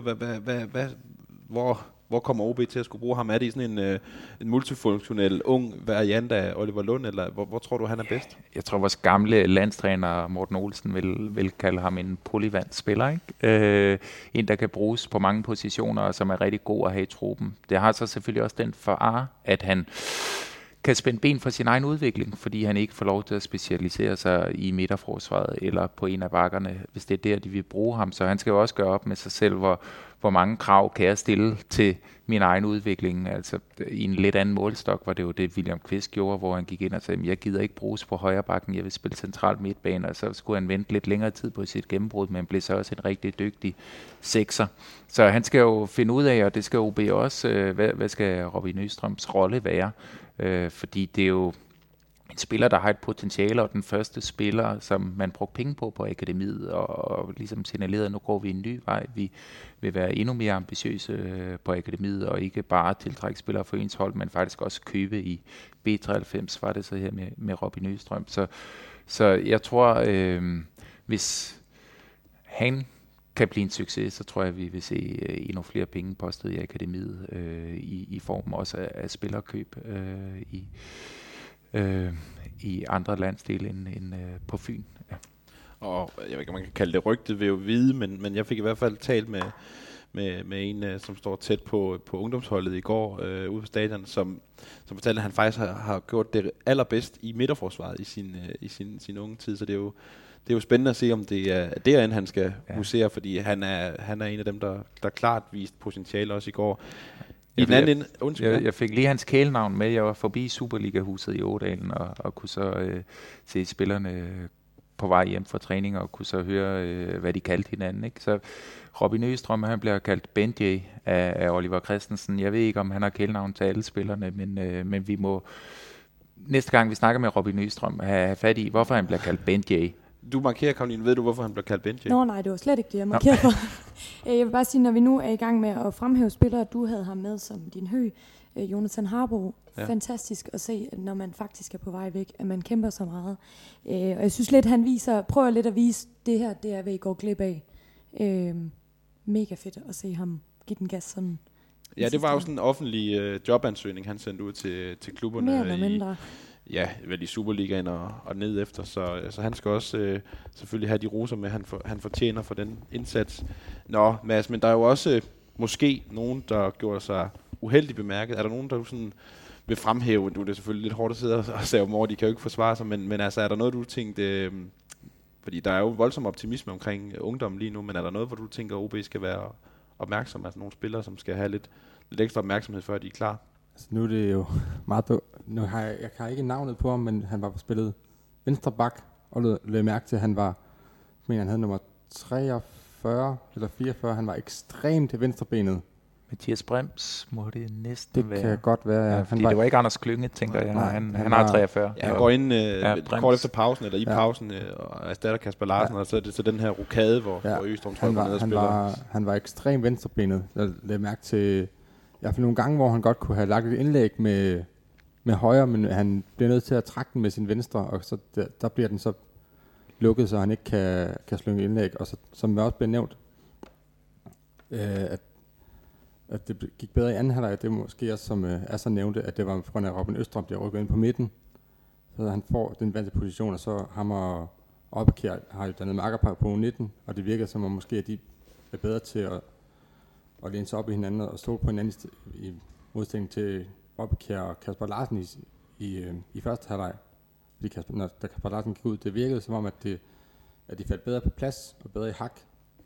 Hvor kommer OB til at skulle bruge ham? Er det sådan en multifunktionel ung variant af Oliver Lund, eller hvor tror du, han er bedst? Jeg tror, vores gamle landstræner Morten Olsen vil kalde ham en polyvant spiller, ikke? En, der kan bruges på mange positioner, og som er rigtig god at have i truppen. Det har så selvfølgelig også den fare, at han kan spænde ben for sin egen udvikling, fordi han ikke får lov til at specialisere sig i midterforsvaret eller på en af bakkerne, hvis det er der, de vil bruge ham. Så han skal jo også gøre op med sig selv, hvor mange krav kan jeg stille til min egen udvikling. Altså i en lidt anden målstok var det jo det, William Kvist gjorde, hvor han gik ind og sagde, jeg gider ikke bruges på højre bakken, jeg vil spille centralt midtbane, og så skulle han vente lidt længere tid på sit gennembrud, men blev så også en rigtig dygtig sekser. Så han skal jo finde ud af, og det skal OB også, hvad skal Robin Østrøms rolle være? Fordi det er jo en spiller, der har et potentiale, og den første spiller, som man brugte penge på akademiet, og ligesom signalerede, at nu går vi en ny vej. Vi vil være endnu mere ambitiøse på akademiet, og ikke bare tiltrække spillere for ens hold, men faktisk også købe i B93, var det så her med Robin Østrøm. Så jeg tror, hvis han kan blive en succes, så tror jeg, vi vil se endnu flere penge postet i akademiet, i form også af spillerkøb i andre landsdele end på Fyn. Ja. Og jeg ved ikke, man kan kalde det rygtet ved at vide, men jeg fik i hvert fald talt med en, som står tæt på ungdomsholdet i går ude på stadion, som fortalte, at han faktisk har gjort det allerbedst i midterforsvaret i sin unge tid, så det er jo spændende at se, om det er derinde, han skal husere, fordi han er en af dem, der klart viste potentiale også i går. Jeg fik lige hans kælenavn med. Jeg var forbi Superliga-huset i Ådalen og kunne så se spillerne på vej hjem fra træning og kunne så høre, hvad de kaldte hinanden. Ikke? Så Robin Østrøm, han bliver kaldt Benjay af Oliver Christensen. Jeg ved ikke, om han har kælenavn til alle spillerne, men vi må næste gang, vi snakker med Robin Østrøm, have fat i, hvorfor han bliver kaldt Benjay. Du markerer, Karoline. Ved du, hvorfor han blev kaldt Benji? Nå nej, det var slet ikke det, jeg markerede for. Jeg vil bare sige, når vi nu er i gang med at fremhæve spillere, du havde ham med som din høg, Jonathan Harbo. Ja. Fantastisk at se, at når man faktisk er på vej væk, at man kæmper så meget. Og jeg synes lidt, han prøver lidt at vise, det her, det er, hvad I går glip af. Mega fedt at se ham give den gas sådan. Ja, det var jo sådan en offentlig jobansøgning, han sendte ud til klubberne. Mere eller mindre. Ja, vel i Superligaen og ned efter, så han skal også selvfølgelig have de roser med, han fortjener for den indsats. Nå, Mads, men der er jo også måske nogen, der gjorde sig uheldigt bemærket. Er der nogen, der sådan vil fremhæve, nu er det selvfølgelig lidt hårdt at sidde og save dem over, de kan jo ikke forsvare sig, men altså er der noget, du tænkte, fordi der er jo voldsom optimisme omkring ungdommen lige nu, men er der noget, hvor du tænker, at OB skal være opmærksom, altså nogle spillere, som skal have lidt ekstra opmærksomhed, før de er klar? Altså, nu er det jo meget... Nu har jeg kan ikke navnet på ham, men han var spillet venstre bak, og lød mærke til, at han var... Men han havde nummer 43 eller 44. Han var ekstremt venstrebenet. Mathias Brems må det næsten være. Det kan godt være, ja. Fordi det var ikke Anders Klynge, tænker jeg. Han har 43. Ja, han går ind kort efter pausen, eller i pausen, og erstatter Kasper Larsen, og så er det så den her rokade, hvor Østrøm tror ned og spiller. Han var ekstremt venstrebenet. Jeg lagde mærke til... I hvert fald nogle gange, hvor han godt kunne have lagt et indlæg med højre, men han bliver nødt til at trække den med sin venstre, og så der bliver den så lukket, så han ikke kan slynge indlæg. Og så, som det også blev nævnt, at det gik bedre i anden halvleg, det måske også, som Asser nævnte, at det var på grund af Robin Østrøm, der rykker ind på midten, så han får den vante position, og så ham og Oppekjær har jo dannet markerpar på 19, og det virker som om måske, at de er bedre til at læne sig op i hinanden og stå på hinanden i modsætning til Oppekjær og Kasper Larsen i første halvleg. Fordi da Kasper Larsen gik ud, det virkede som om, at de faldt bedre på plads og bedre i hak.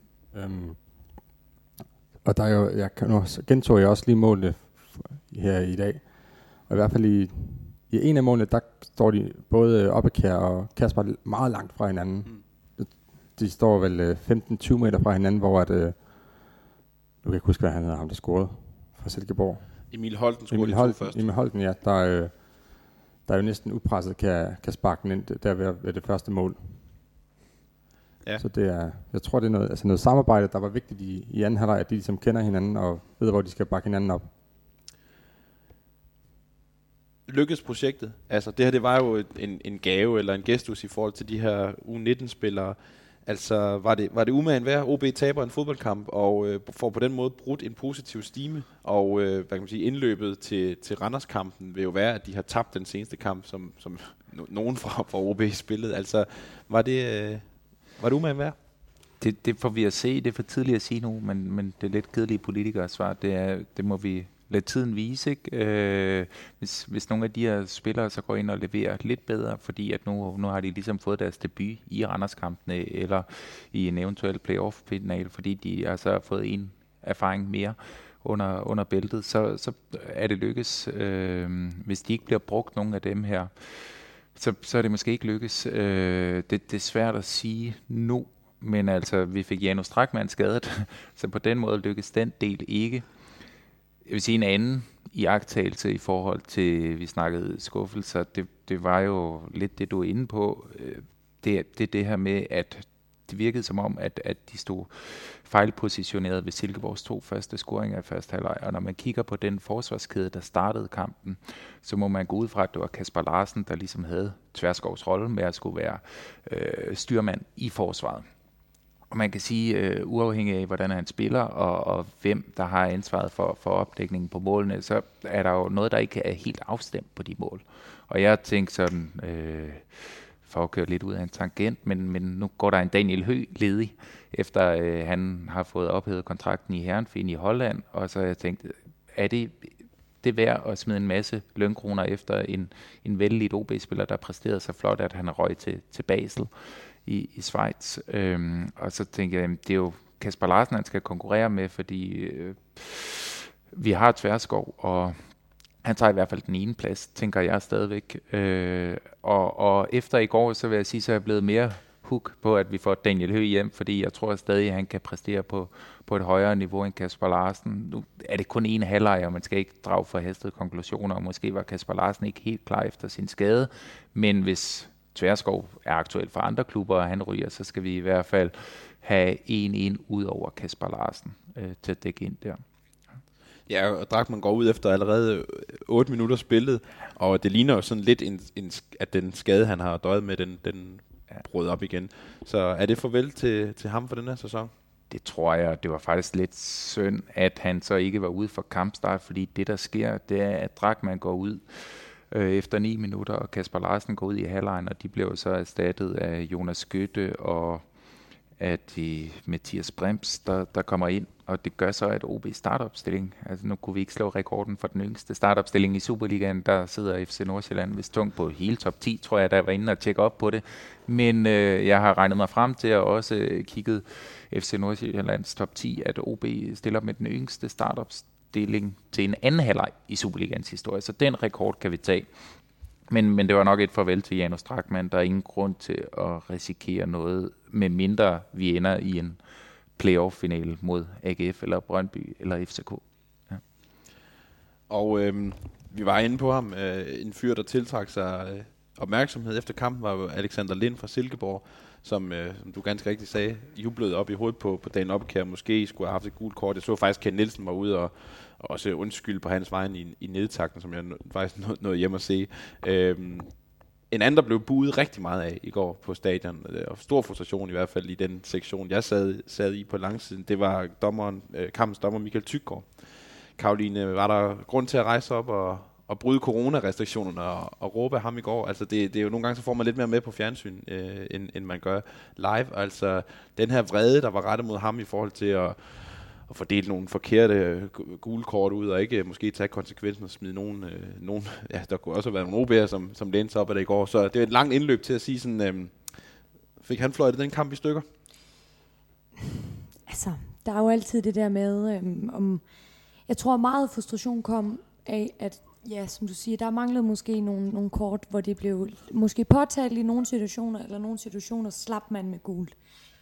Og der er jo, nu gentog jeg også lige målene her i dag. Og i hvert fald i en af målene, der står de både Oppekjær og Kasper meget langt fra hinanden. De står vel 15-20 meter fra hinanden, hvor at... Nu kan jeg ikke huske, hvad han hedder, ham der scorede fra Silkeborg. Emil Holten scorede de to først. Emil Holten, ja. Der er jo næsten upresset, kan sparke den ind der ved det første mål. Ja. Så det er, jeg tror, det er noget samarbejde, der var vigtigt i anden halvleg, at de ligesom kender hinanden og ved, hvor de skal bakke hinanden op. Lykkes projektet? Altså, det her, det var jo en gave eller en gestus i forhold til de her U19-spillere. Altså, var det umagen værd? OB taber en fodboldkamp og får på den måde brudt en positiv stime, og hvad kan man sige, indløbet til Randers-kampen vil jo være, at de har tabt den seneste kamp, som nogen fra OB spillede. Altså, var det umagen værd? Det får vi at se. Det er for tidligt at sige nu, men det er lidt kedelige politikere svar. Det må vi lade tiden vise, ikke? Hvis nogle af de her spillere så går ind og leverer lidt bedre, fordi at nu har de ligesom fået deres debut i Randers-kampene eller i en eventuel playoff-finale, fordi de altså har fået en erfaring mere under bæltet, så er det lykkes. Hvis de ikke bliver brugt, nogle af dem her, så er det måske ikke lykkes. Det er svært at sige nu, men altså, vi fik Janus Strakman skadet, så på den måde lykkes den del ikke. Jeg vil sige en anden iagttagelse i forhold til, vi snakkede skuffelser, det var jo lidt det, du er inde på. Det her med, at det virkede som om, at de stod fejlpositioneret ved Silkeborgs 2 første scoringer i første halvleg. Og når man kigger på den forsvarskæde, der startede kampen, så må man gå ud fra, at det var Kasper Larsen, der ligesom havde Tværskovs rolle med at skulle være styrmand i forsvaret. Og man kan sige, uafhængig af, hvordan han spiller, og hvem der har ansvaret for opdækningen på målene, så er der jo noget, der ikke er helt afstemt på de mål. Og jeg tænker sådan, for at køre lidt ud af en tangent, men nu går der en Daniel Høgh ledig, efter han har fået ophævet kontrakten i Heerenveen i Holland, og så har jeg tænkt, er det værd at smide en masse lønkroner efter en vældig OB-spiller, der præsterede så flot, at han er røg til Basel i Schweiz. Og så tænker jeg, det er jo Kasper Larsen, han skal konkurrere med, fordi vi har Tverskov, og han tager i hvert fald den ene plads, tænker jeg stadigvæk. Og efter i går, så vil jeg sige, så er jeg blevet mere hook på, at vi får Daniel Høgh hjem, fordi jeg tror stadig, at han kan præstere på et højere niveau end Kasper Larsen. Nu er det kun en halvleg, og man skal ikke drage forhastede konklusioner, og måske var Kasper Larsen ikke helt klar efter sin skade, men hvis Tverskov er aktuelt for andre klubber, og han ryger, så skal vi i hvert fald have 1-1 ud over Kasper Larsen til at dække ind der. Ja, og Drachmann går ud efter allerede 8 minutter spillet, og det ligner jo sådan lidt, at den skade, han har døjet med, den brød op igen. Så er det farvel til ham for den her sæson? Det tror jeg, det var faktisk lidt synd, at han så ikke var ude for kampstart, fordi det, der sker, det er, at Drachmann går ud efter 9 minutter, og Kasper Larsen går ud i halvlejen, og de blev så erstattet af Jonas Skytte og af Mathias Brems, der kommer ind, og det gør så, at OB startopstilling, altså nu kunne vi ikke slå rekorden for den yngste startopstilling i Superligaen, der sidder FC Nordsjælland vist tungt på hele top 10, tror jeg, der var inde og tjekke op på det, men jeg har regnet mig frem til at også kigget FC Nordsjællands top 10, at OB stiller med den yngste startopstilling til en anden halvleg i Superligaens historie, så den rekord kan vi tage. Men det var nok et farvel til Janus Drachmann. Der er ingen grund til at risikere noget, med mindre vi ender i en playoff-finale mod AGF eller Brøndby eller FCK. Ja. Og vi var inde på ham. En fyr, der tiltrak sig opmærksomhed efter kampen, var Alexander Lind fra Silkeborg, som du ganske rigtigt sagde, jublede op i hovedet på Dan Obbekær. Måske skulle have haft et gult kort. Jeg så faktisk, Ken Nielsen var ude og også undskyld på hans vejen i nedtakten, som jeg faktisk nåede hjem at se. En anden, der blev buet rigtig meget af i går på stadion, og stor frustration i hvert fald i den sektion, jeg sad i på langsiden, det var kampens dommer Michael Tyggaard. Karoline, var der grund til at rejse op og bryde coronarestriktionerne og råbe af ham i går? Altså det er jo nogle gange, så får man lidt mere med på fjernsyn, end man gør live. Altså den her vrede, der var rettet mod ham i forhold til at fordele nogle forkerte gule kort ud, og ikke måske tage konsekvensen og smide nogen ja, der kunne også have været nogle OB'er, som lænede sig op af det i går. Så det er et langt indløb til at sige sådan, fik han fløjtet den kamp i stykker? Altså, der er jo altid det der med, om jeg tror meget frustration kom af, at ja, som du siger, der manglede måske nogle kort, hvor det blev måske påtalt i nogle situationer, eller nogle situationer slap man med gult.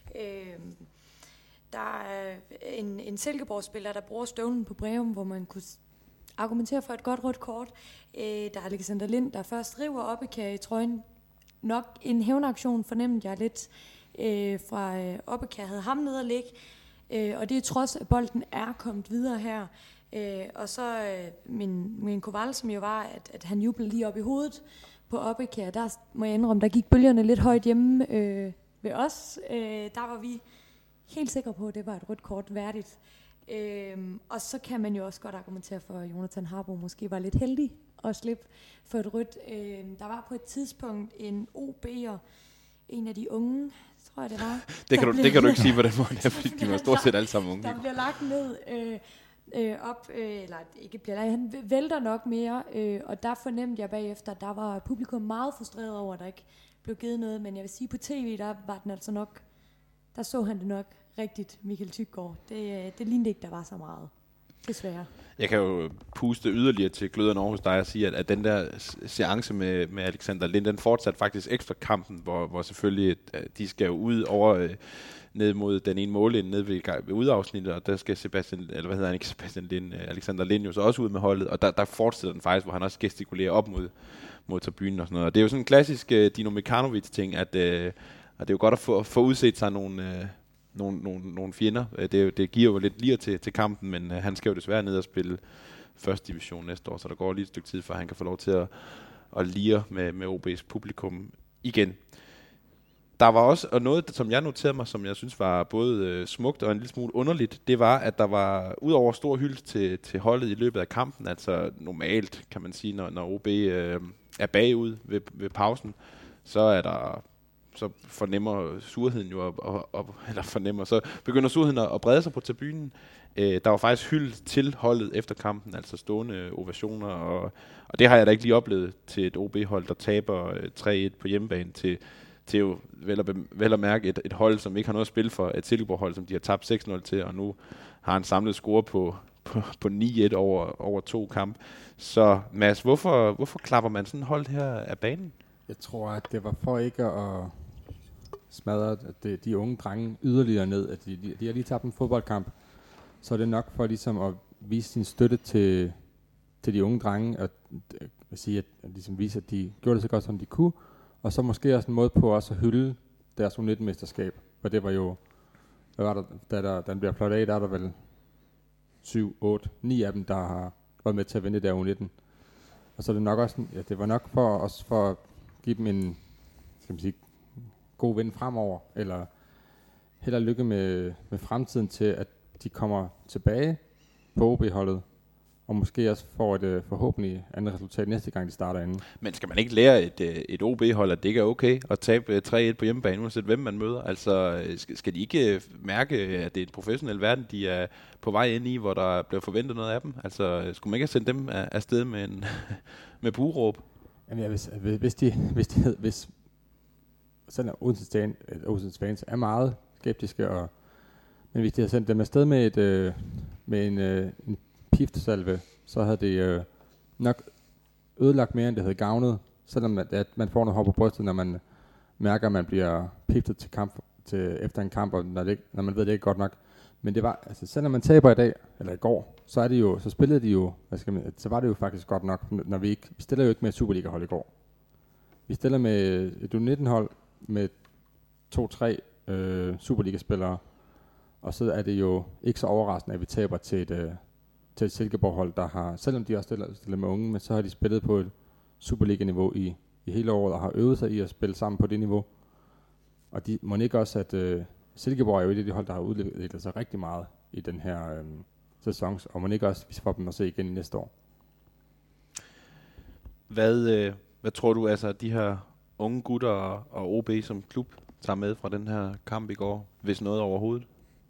Der er en Silkeborg-spiller, der bruger støvlen på Breum, hvor man kunne argumentere for et godt rødt kort. Der er Alexander Lind, der først river Obbekær i trøjen. Nok en hævnaktion fornemmede jeg lidt fra Obbekær havde ham ned at ligge. Og det er trods, at bolden er kommet videre her. Og så min Koval, som jo var, at han jublede lige op i hovedet på Obbekær. Der må jeg indrømme, der gik bølgerne lidt højt hjemme ved os. Der var vi helt sikre på, at det var et rødt kort værdigt. Og så kan man jo også godt argumentere for, at Jonathan Harbo måske var lidt heldig at slippe for et rødt. Der var på et tidspunkt en OB'er, en af de unge, tror jeg det var. Det kan du ikke sige på den måde, fordi de var stort set alle sammen unge. Der bliver lagt ned op, eller ikke bliver lagt, han vælter nok mere, og der fornemte jeg bagefter, at der var publikum meget frustreret over, at der ikke blev givet noget, men jeg vil sige, på tv, der var den altså nok, der så han det nok rigtigt, Michael Tyggaard. Det lignede ikke, der var så meget. Desværre. Jeg kan jo puste yderligere til gløderne over hos dig og sige, at den der seance med Alexander Lind, den fortsat faktisk ekstra kampen, hvor selvfølgelig de skal jo ud over ned mod den ene målinde ned ved udafsnittet, og der skal Alexander Lind jo så også ud med holdet, og der fortsætter den faktisk, hvor han også gestikulerer op mod tribunen og sådan noget. Og det er jo sådan en klassisk Dino Mikanovic-ting, at det er jo godt at få udset sig nogle fjender. Det giver jo lidt lir til kampen, men han skal jo desværre ned og spille første division næste år, så der går lige et stykke tid, før han kan få lov til at lire med OB's publikum igen. Der var også noget, som jeg noterede mig, som jeg synes var både smukt og en lille smule underligt, det var, at der var udover stor hyldest til holdet i løbet af kampen, altså normalt, kan man sige, når OB er bagud ved pausen, så fornemmer surheden jo så begynder surheden at brede sig på tribunen. Der var faktisk hyldt til holdet efter kampen, altså stående ovationer, og det har jeg da ikke lige oplevet til et OB-hold, der taber 3-1 på hjemmebane til jo vel at mærke et hold, som ikke har noget at spille for, et Silkeborg-hold, som de har tabt 6-0 til, og nu har en samlet score på 9-1 over 2 kamp. Så Mads, hvorfor klapper man sådan hold her af banen? Jeg tror, at det var for ikke at smadre de unge drenge yderligere ned, at de har lige tabt en fodboldkamp, så er det nok for ligesom at vise sin støtte til de unge drenge, og sige, at ligesom vise, at de gjorde det så godt, som de kunne, Og så måske også en måde på også at hylde deres U19-mesterskab. For det var jo, hvad var der, da den bliver plottet af, der er der vel 7, 8, 9 af dem, der har været med til at vinde der U19. Og så er det nok også, det var nok for at give dem en, skal man sige, god vind fremover, eller held og lykke med fremtiden til, at de kommer tilbage på OB-holdet, og måske også får et forhåbentlig andet resultat næste gang, de starter inden. Men skal man ikke lære et OB-hold, at det ikke er okay at tabe 3-1 på hjemmebane, uanset hvem man møder? Altså, skal de ikke mærke, at det er en professionel verden, de er på vej ind i, hvor der bliver forventet noget af dem? Altså, skulle man ikke have sendt dem afsted med buråb? Jamen, hvis selvom Odense fans er meget skeptiske, men hvis de havde sendt dem afsted med en piftsalve, så havde det nok ødelagt mere, end det havde gavnet, selvom at man får noget hår på brystet, når man mærker, at man bliver piftet efter en kamp, og når man ved, det ikke er godt nok. Men det var, altså selvom man taber i dag, eller i går, så spillede de jo, så var det jo faktisk godt nok, når vi stiller jo ikke med et Superliga-hold i går. Vi stiller med et U19-hold med 2-3 Superliga-spillere, og så er det jo ikke så overraskende, at vi taber til et Silkeborg-hold, der har, selvom de også stiller med unge, men så har de spillet på et Superliga-niveau i hele året, og har øvet sig i at spille sammen på det niveau. Og de må ikke også, at Silkeborg er jo et af de hold, der har udviklet sig rigtig meget i den her sæson, og må ikke også, vi får dem at se igen i næste år. Hvad tror du, altså de her unge gutter og OB som klub tager med fra den her kamp i går, hvis noget overhovedet?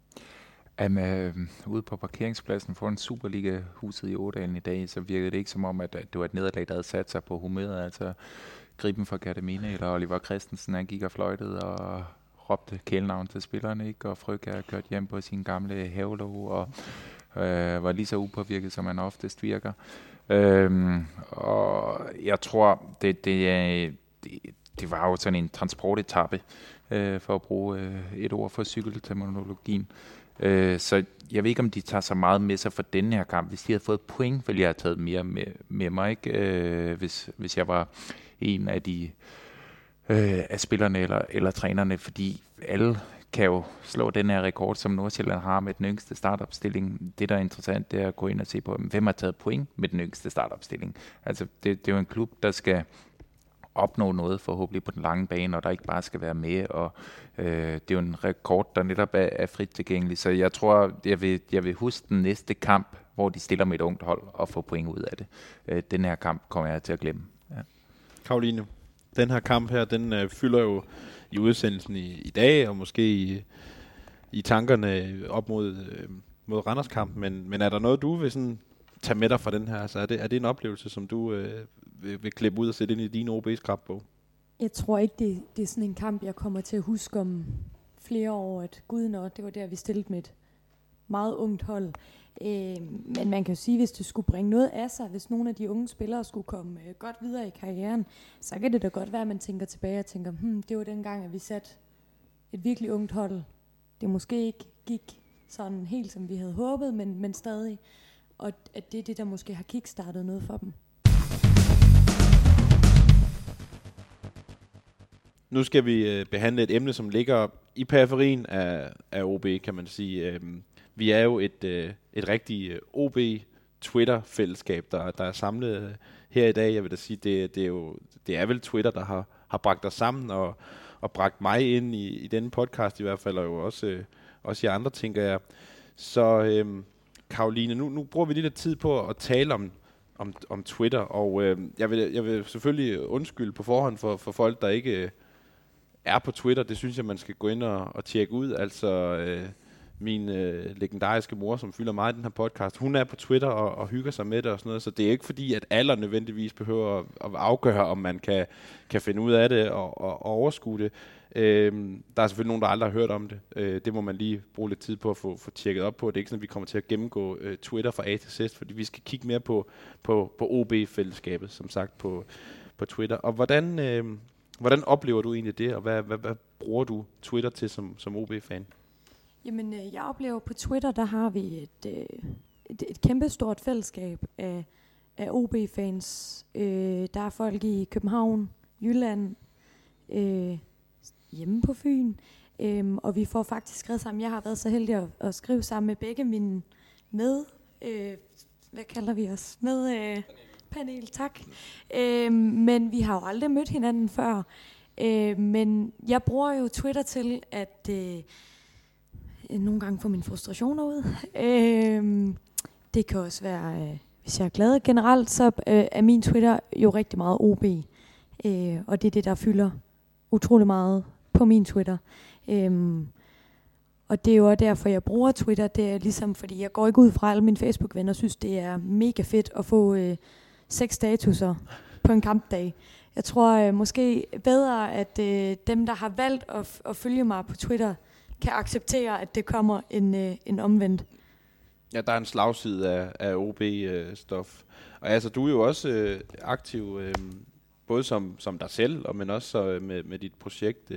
Ude på parkeringspladsen foran Superliga-huset i Ådalen i dag, så virkede det ikke som om, at det var et nederlag, der havde sat sig på humøret. Altså Griben fra Katamine eller Oliver Christensen, han gik og fløjtede og råbte kælenavn til spillerne, ikke? Og Frøkær er kørt hjem på sin gamle havelåg og var lige så upåvirket, som han oftest virker. Og jeg tror, det var jo sådan en transportetappe, for at bruge et ord for cykelterminologien. Så jeg ved ikke, om de tager så meget med sig for denne her kamp. Hvis de havde fået point, ville jeg have taget mere med mig, ikke? Hvis jeg var en af de af spillerne eller trænerne, fordi alle kan jo slå den her rekord, som Nordsjælland har med den yngste startopstilling. Det, der er interessant, det er at gå ind og se på, hvem har taget point med den yngste startopstilling. Altså, det er jo en klub, der skal opnå noget forhåbentlig på den lange bane, og der ikke bare skal være med, og det er jo en rekord, der netop er frit tilgængelig. Så jeg tror, jeg vil huske den næste kamp, hvor de stiller med et ungt hold og får point ud af det. Den her kamp kommer jeg til at glemme. Ja. Karoline, den her kamp her, den fylder jo i udsendelsen i dag, og måske i tankerne op mod Randers-kampen, men er der noget, du vil sådan tage med dig fra den her? Altså, er det en oplevelse, som du vil klippe ud og sætte ind i din OB's kampbog? Jeg tror ikke, det er sådan en kamp, jeg kommer til at huske om flere år, at det var der, vi stillede med et meget ungt hold. Men man kan jo sige, hvis det skulle bringe noget af sig, hvis nogle af de unge spillere skulle komme godt videre i karrieren, så kan det da godt være, at man tænker tilbage og tænker, det var dengang, at vi satte et virkelig ungt hold. Det måske ikke gik sådan helt, som vi havde håbet, men stadig. Og at det er det, der måske har kickstartet noget for dem. Nu skal vi behandle et emne, som ligger i periferien af OB, kan man sige. Vi er jo et rigtigt OB-Twitter-fællesskab, der er samlet her i dag. Jeg vil da sige, det er vel Twitter, der har bragt os sammen og bragt mig ind i denne podcast i hvert fald, og jo også i andre, tænker jeg. Så Karoline, nu bruger vi lidt tid på at tale om Twitter, og jeg vil selvfølgelig undskylde på forhånd for folk, der ikke er på Twitter. Det synes jeg, man skal gå ind og tjekke ud. Altså min legendariske mor, som fylder meget i den her podcast, hun er på Twitter og hygger sig med det og sådan noget, så det er ikke fordi, at alle nødvendigvis behøver at afgøre, om man kan finde ud af det og overskue det. Der er selvfølgelig nogen, der aldrig har hørt om det. Det må man lige bruge lidt tid på at få tjekket op på. Det er ikke sådan, at vi kommer til at gennemgå Twitter fra A til Z, fordi vi skal kigge mere på OB-fællesskabet, som sagt, på Twitter. Og hvordan oplever du egentlig det, og hvad bruger du Twitter til som OB-fan? Jamen, jeg oplever på Twitter, der har vi et kæmpestort fællesskab af OB-fans. Der er folk i København, Jylland, hjemme på Fyn. Og vi får faktisk skrevet sammen. Jeg har været så heldig at skrive sammen med begge mine hvad kalder vi os? Panel, tak. Men vi har jo aldrig mødt hinanden før. Men jeg bruger jo Twitter til at nogle gange få mine frustrationer ud. Det kan også være, hvis jeg er glad. Generelt så er min Twitter jo rigtig meget OB. Og det er det, der fylder utrolig meget på min Twitter. Og det er jo derfor, jeg bruger Twitter. Det er ligesom, fordi jeg går ikke ud fra alle mine Facebook-venner, synes, det er mega fedt at få 6 statuser på en kampdag. Jeg tror måske bedre, at dem, der har valgt at følge mig på Twitter, kan acceptere, at det kommer en omvendt. Ja, der er en slagside af OB-stof. Og altså, du er jo også aktiv, både som dig selv, men også med dit projekt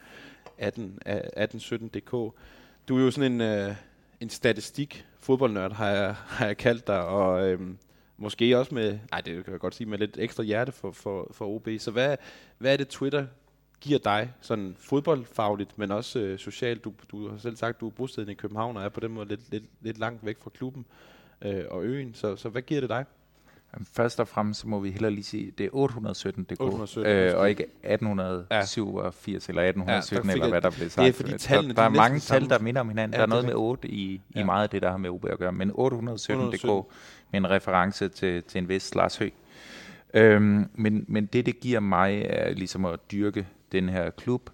1817.dk. Du er jo sådan en statistik fodboldnørd, har jeg kaldt dig, og måske også med, det kan jeg godt sige, med lidt ekstra hjerte for OB. Så hvad er det, Twitter giver dig, sådan fodboldfagligt, men også socialt? Du har selv sagt, du er bosiddende i København, og er på den måde lidt langt væk fra klubben og øen. Så hvad giver det dig? Først og fremmest så må vi hellere lige sige, det er 817.dk, og ikke 1887 eller 1817, eller hvad der blev sagt. Det er fordi tallene, der er mange tal, der minder om hinanden. Der er noget med 8 i meget af det, der har med OB at gøre. Men 817.dk med en reference til en vis Lars Høgh. Men det giver mig, er ligesom at dyrke den her klub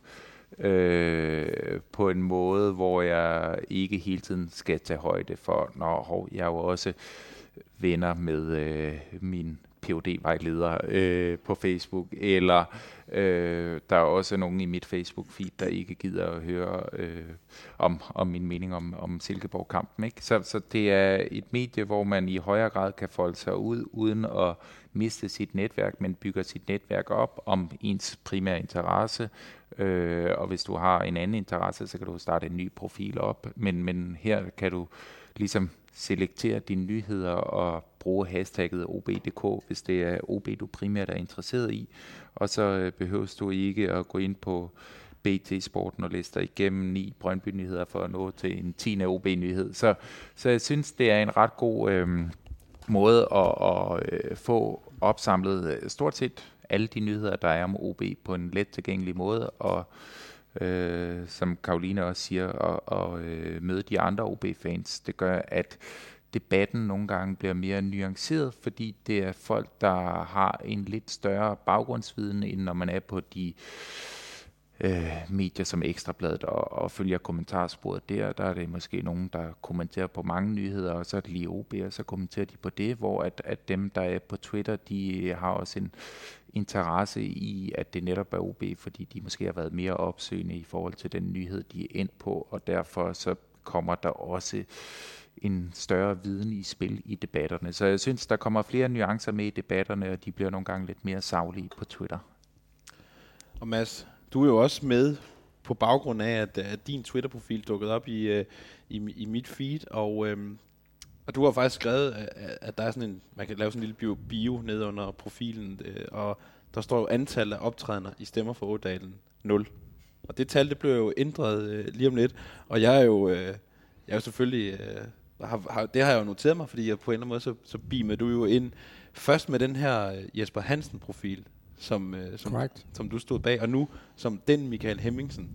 på en måde, hvor jeg ikke hele tiden skal tage højde for, jeg er jo også venner med min PhD-vejleder på Facebook, eller der er også nogen i mit Facebook-feed, der ikke gider at høre om min mening om Silkeborg-kampen. Ikke? Så det er et medie, hvor man i højere grad kan folde sig ud, uden at miste sit netværk, men bygger sit netværk op om ens primære interesse. Og hvis du har en anden interesse, så kan du starte en ny profil op. Men her kan du ligesom selektere dine nyheder og bruge hashtagget OB.dk, hvis det er OB, du primært er interesseret i. Og så behøver du ikke at gå ind på BT Sporten og læse dig igennem 9 Brøndby-nyheder for at nå til en 10. OB-nyhed. Så jeg synes, det er en ret god måde at få opsamlet stort set alle de nyheder, der er om OB på en let tilgængelig måde, og som Karoline også siger, og møde de andre OB-fans. Det gør, at debatten nogle gange bliver mere nuanceret, fordi det er folk, der har en lidt større baggrundsviden, end når man er på de medier som Ekstrabladet og følger kommentarsporet der. Der er det måske nogen, der kommenterer på mange nyheder, og så er det lige OB, og så kommenterer de på det, hvor at dem, der er på Twitter, de har også en interesse i, at det netop er OB, fordi de måske har været mere opsøgende i forhold til den nyhed, de er endt på, og derfor så kommer der også en større viden i spil i debatterne. Så jeg synes, der kommer flere nuancer med i debatterne, og de bliver nogle gange lidt mere saglige på Twitter. Og Mads, du er jo også med på baggrund af, at din Twitter-profil dukkede op i mit feed, og du har faktisk skrevet, at der er sådan man kan lave sådan en lille bio nede under profilen, og der står jo antallet af optrædener i Stemmer for Ådalen 0. Og det tal, det blev jo ændret lige om lidt, og jeg er jo selvfølgelig, det har jeg jo noteret mig, fordi jeg på en eller anden måde, så beamede du jo ind først med den her Jesper Hansen-profil, som du stod bag, og nu som den Michael Hemmingsen,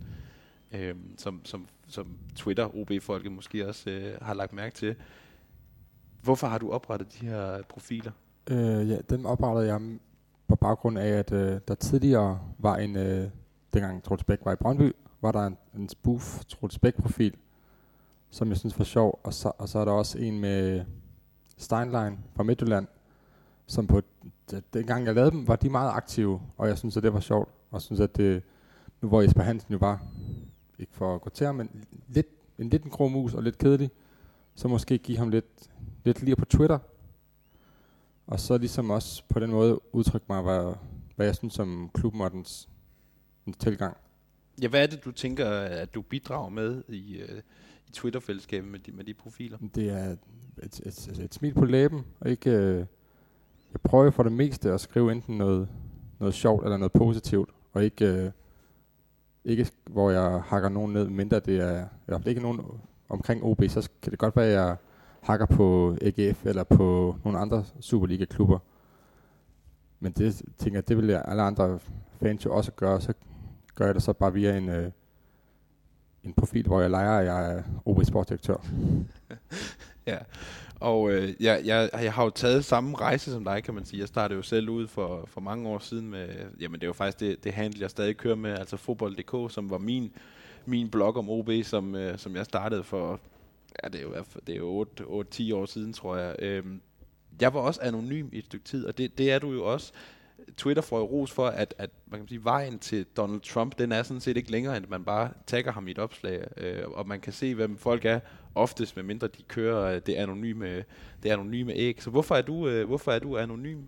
som Twitter-OB-folket måske også har lagt mærke til. Hvorfor har du oprettet de her profiler? Dem oprettede jeg på baggrund af, at der tidligere var dengang Troels Bæk var i Brøndby, var der en spoof Troels Bæk-profil, som jeg synes var sjov, og så er der også en med Steinlein fra Midtjylland, som på dengang jeg lavede dem, var de meget aktive, og jeg synes, at det var sjovt, og jeg synes, at det, nu hvor Jesper Hansen jo var, ikke for at gå til ham, men lidt en grå mus og lidt kedelig, så måske give ham lidt lige på Twitter, og så ligesom også på den måde udtrykke mig, hvad jeg synes om klubben og dens tilgang. Ja, hvad er det, du tænker, at du bidrager med i Twitter-fællesskabet med de profiler? Det er et smil på læben, og ikke... Jeg prøver for det meste at skrive enten noget sjovt eller noget positivt, og ikke ikke, hvor jeg hakker nogen ned, mindre det er i hvert fald ikke nogen omkring OB, så kan det godt være, at jeg hakker på AGF eller på nogle andre Superliga-klubber. Men det tænker jeg, det vil jeg alle andre fans jo også gøre, så gør jeg det så bare via en profil, hvor jeg leger, at jeg er OB sportsdirektør. Ja, og jeg har jo taget samme rejse som dig, kan man sige. Jeg startede jo selv ud for mange år siden med, jamen det er jo faktisk det handle, jeg stadig kører med, altså fodbold.dk, som var min blog om OB, som jeg startede for, ja det er jo 8-10 år siden, tror jeg. Jeg var også anonym i et stykke tid, og det er du jo også. Twitter får jo ros for, at man kan sige, vejen til Donald Trump, den er sådan set ikke længere, end man bare tagger ham i et opslag, og man kan se, hvem folk er, oftest med mindre de kører det anonyme æg. Så hvorfor er du anonym?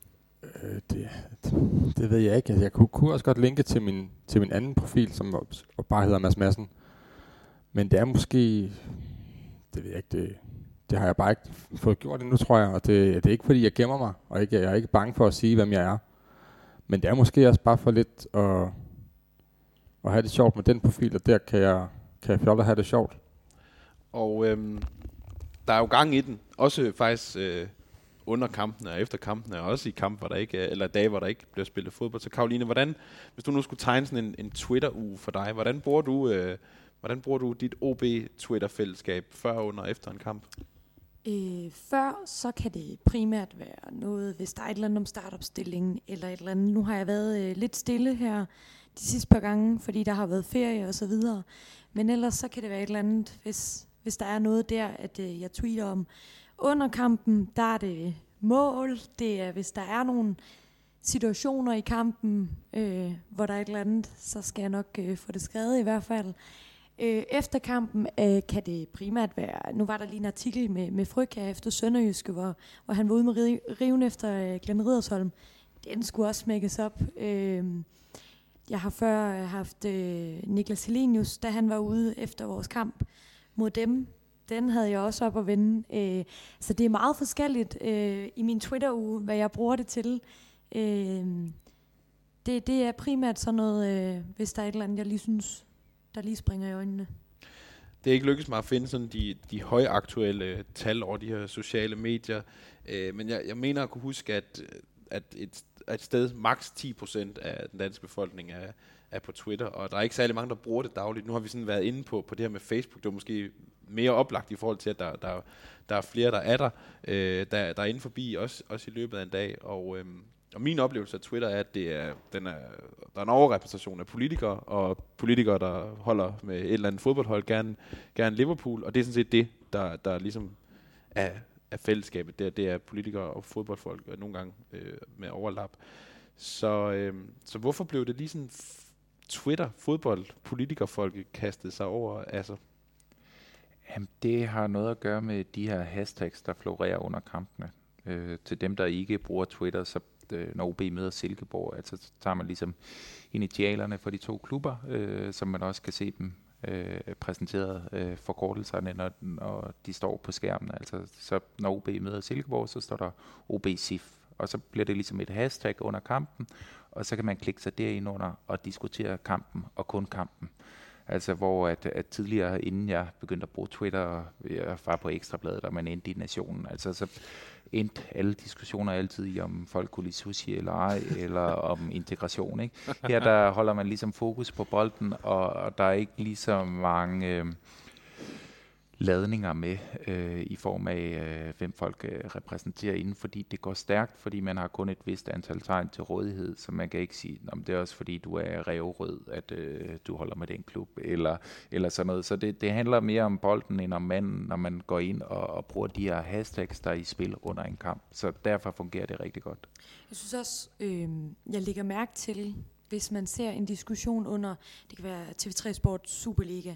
Det ved jeg ikke. Altså, jeg kunne også godt linke til min anden profil, som bare hedder Mads Madsen. Men det er måske, det ved jeg ikke, det har jeg bare ikke fået gjort endnu, tror jeg. Og det er ikke, fordi jeg gemmer mig, og jeg er ikke bange for at sige, hvem jeg er. Men det er måske også bare for lidt at have det sjovt med den profil, og der kan jeg fjolde at have det sjovt. Og der er jo gang i den, også faktisk under kampene og efter kampene, og også i kamp, hvor der ikke eller dage, hvor der ikke bliver spillet fodbold. Så Caroline, hvis du nu skulle tegne sådan en Twitter-uge for dig, hvordan bruger du dit OB-Twitter-fællesskab før, under og efter en kamp? Før, så kan det primært være noget, hvis der er et eller andet om startopstillingen, eller et eller andet. Nu har jeg været lidt stille her de sidste par gange, fordi der har været ferie og så videre. Men ellers så kan det være et eller andet, hvis der er noget der, at jeg tweeter om. Under kampen, der er det mål. Det er, hvis der er nogle situationer i kampen, hvor der er et eller andet, så skal jeg nok få det skrevet i hvert fald. Efter kampen kan det primært være, nu var der lige en artikel med Frøkjær efter Sønderjyske, hvor han var ude med riven efter Glenn Riddersholm. Den skulle også smækkes op. Jeg har før haft Niklas Helenius, da han var ude efter vores kamp mod dem. Den havde jeg også op at vende. Så det er meget forskelligt i min Twitter-uge, hvad jeg bruger det til. Det er primært sådan noget, hvis der er et eller andet, jeg lige synes, der lige springer i øjnene. Det er ikke lykkedes mig at finde sådan de højaktuelle tal over de her sociale medier, men jeg mener at kunne huske, at et sted maks 10% af den danske befolkning er på Twitter, og der er ikke særlig mange, der bruger det dagligt. Nu har vi sådan været inde på det her med Facebook. Det er måske mere oplagt i forhold til, at der er flere, der er der er inde forbi, også i løbet af en dag. Og min oplevelse af Twitter er, at der er en overrepræsentation af politikere, og politikere, der holder med et eller andet fodboldhold, gerne Liverpool, og det er sådan set det, der ligesom er fællesskabet. Det er politikere og fodboldfolk, og nogle gange med overlap. Så hvorfor blev det lige sådan Twitter, fodbold, politikerfolket kastet sig over? Altså? Jamen, det har noget at gøre med de her hashtags, der florerer under kampene. Til dem, der ikke bruger Twitter, så når OB møder Silkeborg, altså så tager man ligesom initialerne for de to klubber, som man også kan se dem præsenteret forkortelserne, når de står på skærmen. Altså så når OB møder Silkeborg, så står der OB SIF, og så bliver det ligesom et hashtag under kampen, og så kan man klikke sig derind under og diskutere kampen og kun kampen. Altså hvor at tidligere, inden jeg begyndte at bruge Twitter, og jeg var på Ekstrabladet, og man endte i Nationen, altså så endte alle diskussioner altid i, om folk kunne lide sushi eller ej, eller om integration, ikke? Her der holder man ligesom fokus på bolden, og der er ikke lige så mange ladninger med i form af, hvem folk repræsenterer inden, fordi det går stærkt, fordi man har kun et vist antal tegn til rådighed, så man kan ikke sige, om det er også fordi du er ræverød, at du holder med den klub, eller sådan noget. Så det handler mere om bolden end om manden, når man går ind og bruger de her hashtags, der er i spil under en kamp. Så derfor fungerer det rigtig godt. Jeg synes også, jeg lægger mærke til, hvis man ser en diskussion under, det kan være TV3 Sport Superliga,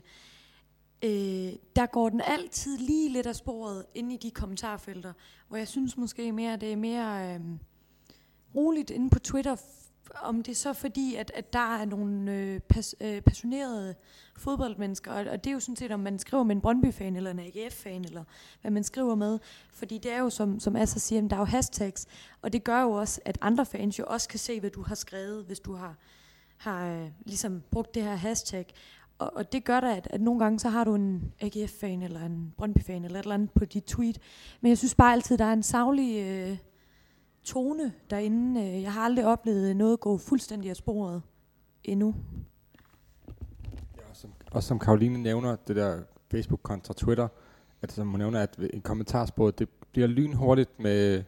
der går den altid lige lidt af sporet inde i de kommentarfelter, hvor jeg synes måske mere, det er mere roligt inde på Twitter, om det er så fordi, at der er nogle passionerede fodboldmennesker, og det er jo sådan set, om man skriver med en Brøndby-fan eller en AGF-fan, eller hvad man skriver med, fordi det er jo, som Asser siger, der er jo hashtags, og det gør jo også, at andre fans jo også kan se, hvad du har skrevet, hvis du har har ligesom brugt det her hashtag. Og det gør da, at nogle gange så har du en AGF-fan eller en Brøndby-fan eller et eller andet på dit tweet. Men jeg synes bare altid, der er en saglig tone derinde. Jeg har aldrig oplevet noget gå fuldstændig af sporet endnu. Ja, og som Karoline nævner, det der Facebook kontra Twitter, at som hun nævner, at en kommentarspor, det bliver lynhurtigt med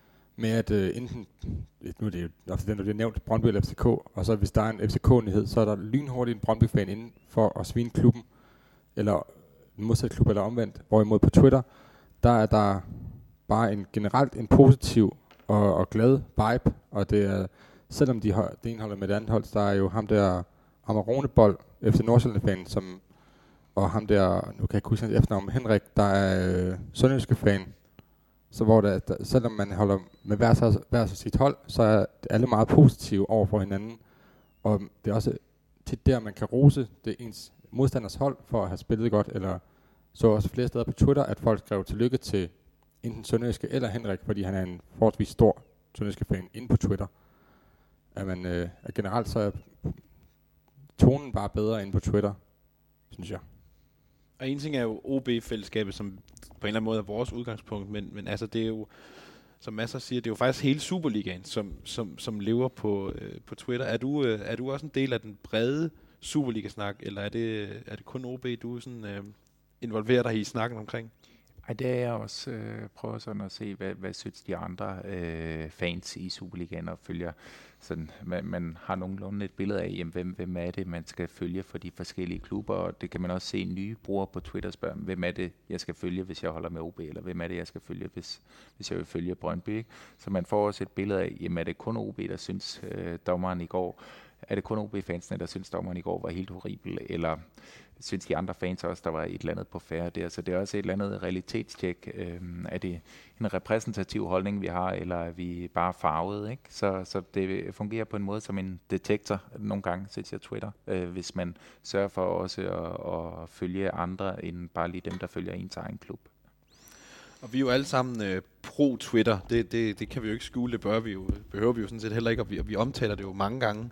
at enten, nu er det jo ofte den, der bliver nævnt, Brøndby eller FCK, og så hvis der er en FCK-nyhed, så er der lynhurtigt en Brøndby-fan inden for at svine klubben, eller en modsat klub, eller omvendt. Hvorimod på Twitter, der er der bare generelt en positiv og glad vibe, og det er, selvom det ene holder med det andet hold, der er jo ham der Amarone-bold, FC Nordsjælland-fan, som, og ham der, nu kan jeg ikke huske hans efternavn, Henrik, der er sønderjyske-fan. Så hvor der, selvom man holder med hver sit hold, så er alle meget positive over for hinanden. Og det er også til der, man kan rose det ens modstanders hold for at have spillet godt. Eller så også flere steder på Twitter, at folk skrev tillykke til enten sønderjyske eller Henrik, fordi han er en forholdsvis stor sønderjyske fan inde på Twitter. At man at generelt så er tonen bare bedre inde på Twitter, synes jeg. Og en ting er jo OB-fællesskabet, som på en eller anden måde er vores udgangspunkt, men altså det er jo, som Masser siger, det er jo faktisk hele Superligaen, som lever på Twitter. Er du også en del af den brede Superliga-snak, eller er det kun OB, du sådan, involverer dig i snakken omkring? Ej, det er jeg også. Prøver sådan at se, hvad synes de andre fans i Superligaen og følger. Sådan, man har nogenlunde et billede af, jamen, hvem er det, man skal følge for de forskellige klubber, og det kan man også se nye brugere på Twitter spørge, hvem er det, jeg skal følge, hvis jeg holder med OB, eller hvem er det, jeg skal følge, hvis jeg vil følge Brøndby. Ikke? Så man får også et billede af, jamen er det kun OB, der synes dommeren i går, er det kun OB-fansene, der synes dommeren i går var helt horribel, eller synes de andre fans også, der var et eller andet på færre der. Så det er også et eller andet realitetstjek. Er det en repræsentativ holdning, vi har, eller er vi bare farvet? Ikke? Så det fungerer på en måde som en detektor nogle gange, synes jeg Twitter, hvis man sørger for også at følge andre, end bare lige dem, der følger ens egen klub. Og vi er jo alle sammen pro-Twitter. Det kan vi jo ikke skjule, det behøver vi jo sådan set heller ikke, og vi omtaler det jo mange gange.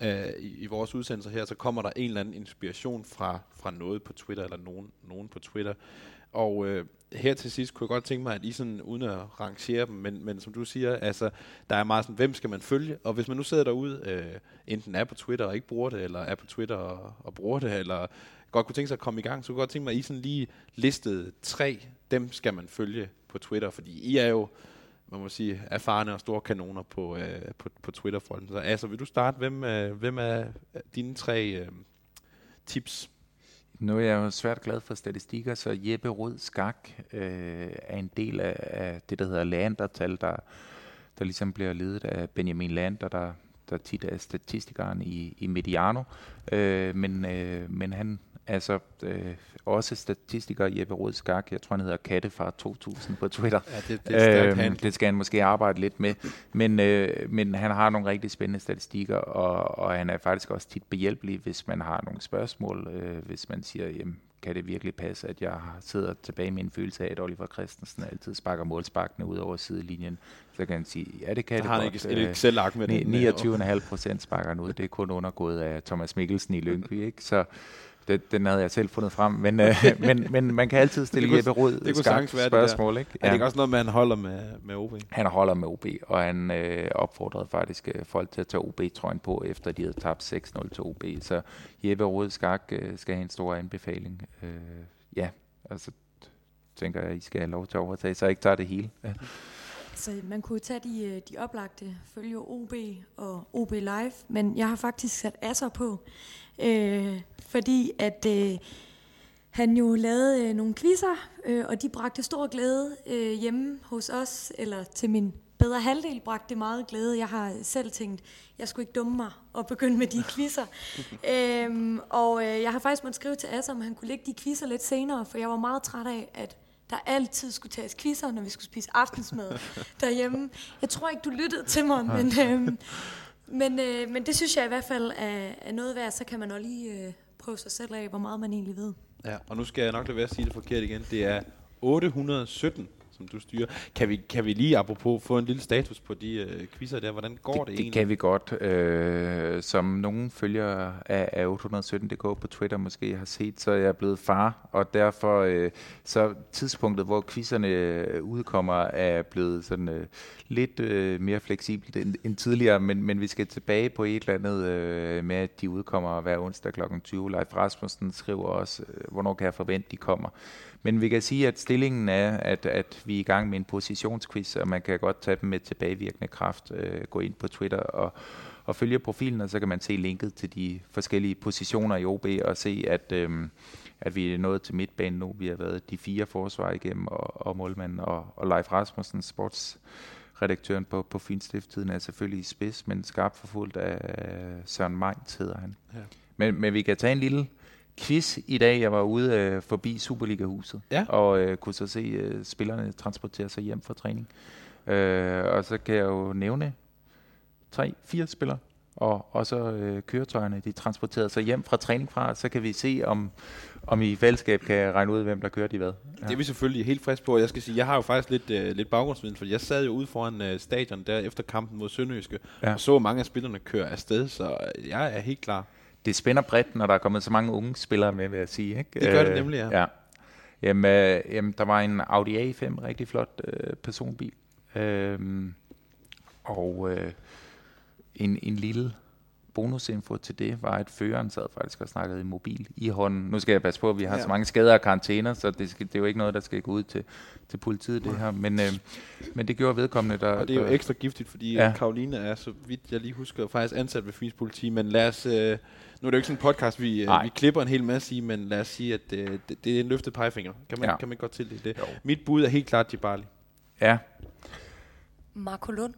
I vores udsendelser her, så kommer der en eller anden inspiration fra noget på Twitter, eller nogen på Twitter. Og her til sidst kunne jeg godt tænke mig, at I sådan, uden at rangere dem, men som du siger, altså, der er meget sådan, hvem skal man følge? Og hvis man nu sidder derude, enten er på Twitter og ikke bruger det, eller er på Twitter og bruger det, eller godt kunne tænke sig at komme i gang, så kunne jeg godt tænke mig, at I sådan lige listede 3, dem skal man følge på Twitter, fordi I er jo, man må sige, erfarne og store kanoner på Twitter-fronten. Så altså, vil du starte? Hvem er dine 3 tips? Nu er jeg jo svært glad for statistikker, så Jeppe Rød Skak er en del af det, der hedder Leander-tal, der ligesom bliver ledet af Benjamin Leander, der tit er statistikeren i Mediano. Men han altså også statistiker Jeppe Rød Skak, jeg tror han hedder Kattefar 2000 på Twitter. Ja, det skal han måske arbejde lidt med, men han har nogle rigtig spændende statistikker, og han er faktisk også tit behjælpelig, hvis man har nogle spørgsmål, hvis man siger, jamen, kan det virkelig passe, at jeg sidder tilbage med en følelse af, at Oliver Christensen altid sparker målsparkene ud over sidelinjen. Så kan han sige, ja, det kan det godt. Har han ikke et Excel-ark med det? 29,5% sparker han ud. Det er kun undergået af Thomas Mikkelsen i Lyngby, ikke? Så den havde jeg selv fundet frem, men man kan altid stille Jeppe Rød skarpt spørgsmål, ikke? Ja. Er det ikke også noget, man holder med OB? Han holder med OB, og han opfordrede faktisk folk til at tage OB-trøjen på, efter de havde tabt 6-0 til OB. Så Jeppe Rød Skak skal have en stor anbefaling. Ja, altså tænker jeg, I skal have lov til at overtage, så jeg ikke tager det hele. Ja. Så man kunne tage de oplagte, følge OB og OB Live, men jeg har faktisk sat Asser på, fordi at han jo lavede nogle quizzer, og de bragte stor glæde hjemme hos os, eller til min bedre halvdel bragte det meget glæde. Jeg har selv tænkt, jeg skulle ikke dumme mig og begynde med de quizzer. Og jeg har faktisk måttet skrive til Asser, om han kunne lægge de quizzer lidt senere, for jeg var meget træt af, at der altid skulle tages quizzer, når vi skulle spise aftensmad derhjemme. Jeg tror ikke, du lyttede til mig, men det synes jeg i hvert fald er noget værd. Så kan man også lige prøve sig selv af, hvor meget man egentlig ved. Ja, og nu skal jeg nok lade være at sige det forkert igen. Det er 817, som du styrer. Kan vi lige apropos få en lille status på de quizzer der? Hvordan går det egentlig? Det kan vi godt. Som nogen følgere af 817.dk på Twitter måske har set, så er jeg blevet far, og derfor så tidspunktet, hvor quizzerne udkommer, er blevet sådan lidt mere fleksibelt end tidligere, men vi skal tilbage på et eller andet med, at de udkommer hver onsdag kl. 20. Leif Rasmussen skriver også, hvornår kan jeg forvente, de kommer. Men vi kan sige, at stillingen er, at vi er i gang med en positionsquiz, og man kan godt tage dem med tilbagevirkende kraft. Gå ind på Twitter og følge profilen, og så kan man se linket til de forskellige positioner i OB, og se, at vi er nået til midtbanen nu. Vi har været de 4 forsvar igennem, og målmanden og Leif Rasmussen, sportsredaktøren på Fynstifttiden, er selvfølgelig i spids, men skarpt forfulgt af Søren Mainz, hedder han. Ja. Men vi kan tage en lille quiz i dag. Jeg var ude forbi Superliga-huset, og kunne så se spillerne transportere sig hjem fra træning. Og så kan jeg jo nævne 3-4 spillere, og så køretøjerne, de transporterede sig hjem fra træning fra, så kan vi se, om I i fællesskab kan regne ud, hvem der kørte i hvad. Ja. Det er vi selvfølgelig helt frisk på. Jeg skal sige, jeg har jo faktisk lidt baggrundsviden, fordi jeg sad jo ude foran stadion der efter kampen mod Sønderjyske, og så mange af spillerne køre afsted, så jeg er helt klar. Det spænder bredt, når der er kommet så mange unge spillere med, vil jeg sige. Ikke? Det gør det nemlig, ja. Jamen, der var en Audi A5, rigtig flot personbil. En lille bonusinfo til det var, at føreren sad faktisk og snakkede i mobil i hånden. Nu skal jeg passe på, at vi har så mange skader og karantæner, så det er jo ikke noget, der skal gå ud til politiet, det her. Men det gjorde vedkommende, der... Og det er jo ekstra giftigt, fordi Karoline er, så vidt jeg lige husker, faktisk ansat ved Fyns politi, men lad os... Nu er det jo ikke sådan en podcast, vi klipper en hel masse i, men lad os sige, at det er en løftet pegefinger. Kan man godt til det? Mit bud er helt klart Djibali. Ja. Marco Lund.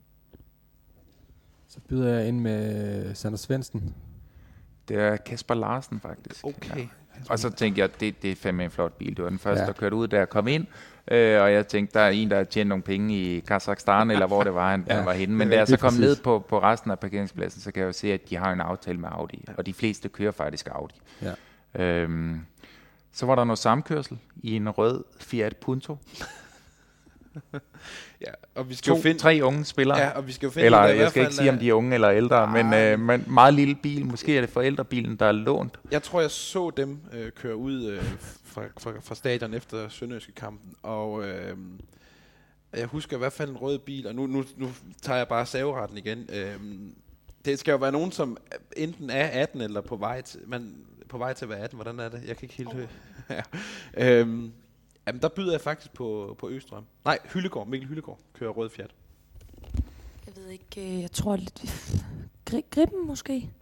Så byder jeg ind med Sander Svendsen. Det er Kasper Larsen, faktisk. Okay. Ja. Og så tænkte jeg, det er fandme en flot bil. Det var den første, der kørte ud, der kom ind. Og jeg tænkte, der er en, der har tjent nogle penge i Kazakhstan, eller hvor det var, han var henne. Men da jeg så kom ned på resten af parkeringspladsen, så kan jeg jo se, at de har en aftale med Audi. Og de fleste kører faktisk Audi. Ja. Så var der noget samkørsel i en rød Fiat Punto. Ja, og vi skal jo finde 3 unge spillere. Ja, og vi skal jo finde eller jeg skal ikke sige, om de er unge eller ældre, men meget lille bil. Måske er det forældrebilen, der er lånt. Jeg tror, jeg så dem køre ud fra stadion efter Sønderjyske kampen, og jeg husker i hvert fald en rød bil, og nu tager jeg bare serveretten igen. Det skal jo være nogen, som enten er 18 eller på vej til at være 18. Hvordan er det? Jeg kan ikke helt høre. Jamen, der byder jeg faktisk på Østrøm. Nej, Mikkel Hyllegaard kører rød Fiat. Jeg ved ikke, jeg tror lidt... Gribben måske?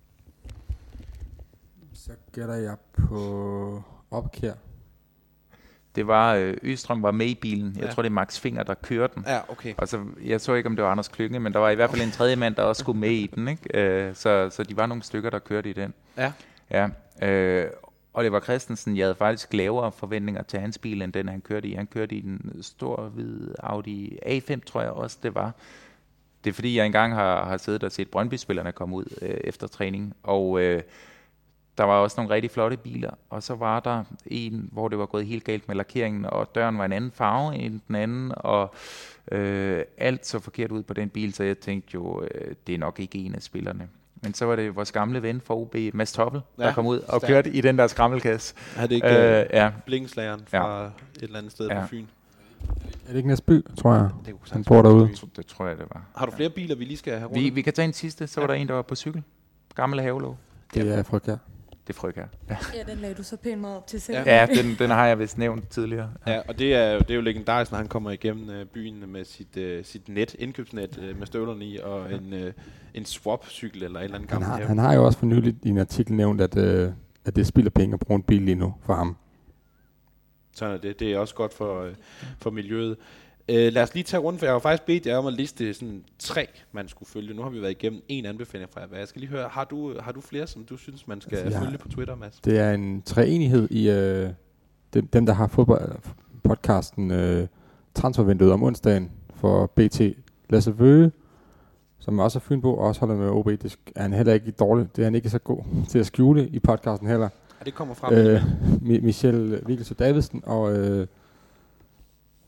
Så gætter jeg på Opkjær. Det var, Østrøm var med i bilen. Jeg tror, det er Max Finger, der kørte den. Ja, okay. Og så, jeg så ikke, om det var Anders Klynge, men der var i hvert fald en tredje mand, der også skulle med i den. Ikke? Så de var nogle stykker, der kørte i den. Ja. Oliver Christensen, jeg havde faktisk lavere forventninger til hans bil, end den han kørte i. Han kørte i den store, hvide Audi A5, tror jeg også, det var. Det er fordi, jeg engang har siddet og set Brøndby-spillerne komme ud efter træning, og der var også nogle rigtig flotte biler, og så var der en, hvor det var gået helt galt med lakeringen, og døren var en anden farve end den anden, og alt så forkert ud på den bil, så jeg tænkte jo, det er nok ikke en af spillerne. Men så var det vores gamle ven fra OB, Mads Toppel, der kom ud og kørte i den der skrammelkasse. Er det ikke blinkenslageren fra et eller andet sted på Fyn? Er det ikke Næsby, tror jeg? Han bor derude. Det tror jeg, det var. Har du flere biler, vi lige skal have rundt? Vi kan tage en sidste. Så var der en, der var på cykel. Gammel havelåg. Det er Frøkjær. Det er Frøkjær. Ja, den lagde du så pænt meget op til selv. Ja, den har jeg vist nævnt tidligere. Ja, og det er jo legendarisk, når han kommer igennem byen med sit indkøbsnet med støvlerne i, og en swap-cykel eller et eller andet gammelt. Han har jo også for nyligt i en artikel nævnt, at det spilder penge at bruge en bil lige nu for ham. Sådan er det. Det er også godt for miljøet. Lad os lige tage rundt, for jeg har faktisk bedt jer om at liste sådan 3, man skulle følge. Nu har vi været igennem en anbefaling fra jer. Jeg skal lige høre, har du flere, som du synes, man skal følge på Twitter, Mads? Det er en treenighed i dem, der har fodboldpodcasten Transfervinduet om onsdagen for BT. Lasse Vøge, som også er Fynbo og også holder med OB, det er han heller ikke dårlig. Det er han ikke så god til at skjule i podcasten heller. Ja, det kommer frem. Michel Vigelsø Davidsen og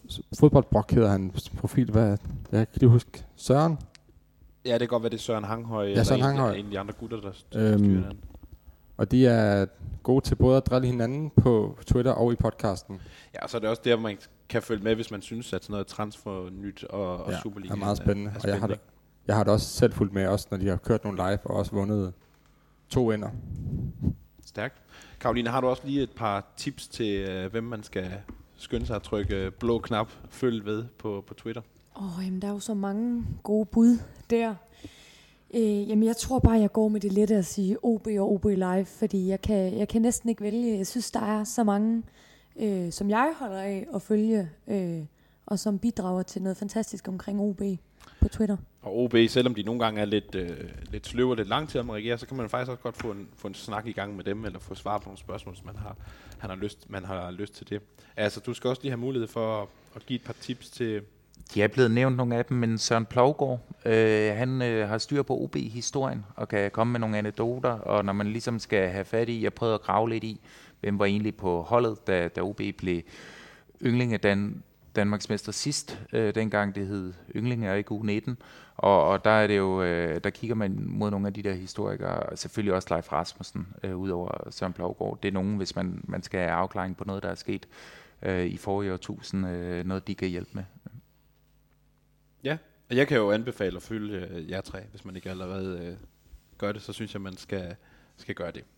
Fodboldbrok hedder hans profil. Jeg kan lige huske. Søren? Ja, det kan godt være, det er Søren Hanghøj. Ja, Søren Hanghøj. En af de andre gutter, der styrer den. Og de er gode til både at drille hinanden på Twitter og i podcasten. Ja, og så er det også der, man kan følge med, hvis man synes, at sådan noget transfernyt og Superliga er meget spændende. Og jeg har da også selv fulgt med, også når de har kørt nogle live og også vundet 2 ender. Stærkt. Karoline, har du også lige et par tips til, hvem man skal skynde sig at trykke blå knap, følg ved på Twitter? Jamen, der er jo så mange gode bud der. Jamen, jeg tror bare, jeg går med det lette at sige OB og OB Live, fordi jeg kan næsten ikke vælge. Jeg synes, der er så mange, som jeg holder af at følge, og som bidrager til noget fantastisk omkring OB på Twitter. Og OB, selvom de nogle gange er lidt sløve og lidt lang tid om at reagere, så kan man faktisk også godt få en snak i gang med dem, eller få svar på nogle spørgsmål, hvis man har lyst til det. Altså, du skal også lige have mulighed for at give et par tips til... De er blevet nævnt nogle af dem, men Søren Plovgaard, han har styr på OB-historien og kan komme med nogle anekdoter, og når man ligesom skal have fat i, jeg prøvede at grave lidt i, hvem var egentlig på holdet, da OB blev yndling af Danmarksmester sidst, dengang det hed yndlinge og ikke U19, og der er det jo, der kigger man mod nogle af de der historikere, og selvfølgelig også Leif Rasmussen, udover Søren Plovgaard. Det er nogen, hvis man skal have afklaring på noget, der er sket i forrige årtusind, noget de kan hjælpe med. Ja, og jeg kan jo anbefale at følge jer 3, hvis man ikke allerede gør det, så synes jeg, man skal gøre det.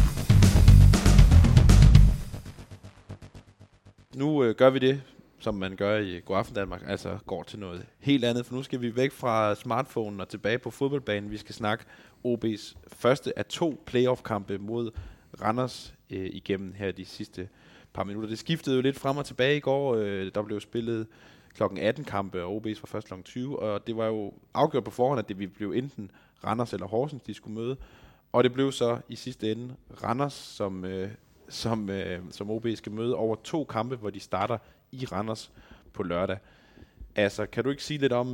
Nu gør vi det, som man gør i Godaften Danmark, altså går til noget helt andet, for nu skal vi væk fra smartphonen og tilbage på fodboldbanen. Vi skal snakke OB's første af 2 playoff-kampe mod Randers igennem her de sidste par minutter. Det skiftede jo lidt frem og tilbage i går. Der blev spillet klokken 18 kampe, og OB's var først klokken 20, og det var jo afgjort på forhånd, at det ville blive enten Randers eller Horsens, de skulle møde, og det blev så i sidste ende Randers, som OB skal møde over 2 kampe, hvor de starter i Randers på lørdag. Altså, kan du ikke sige lidt om,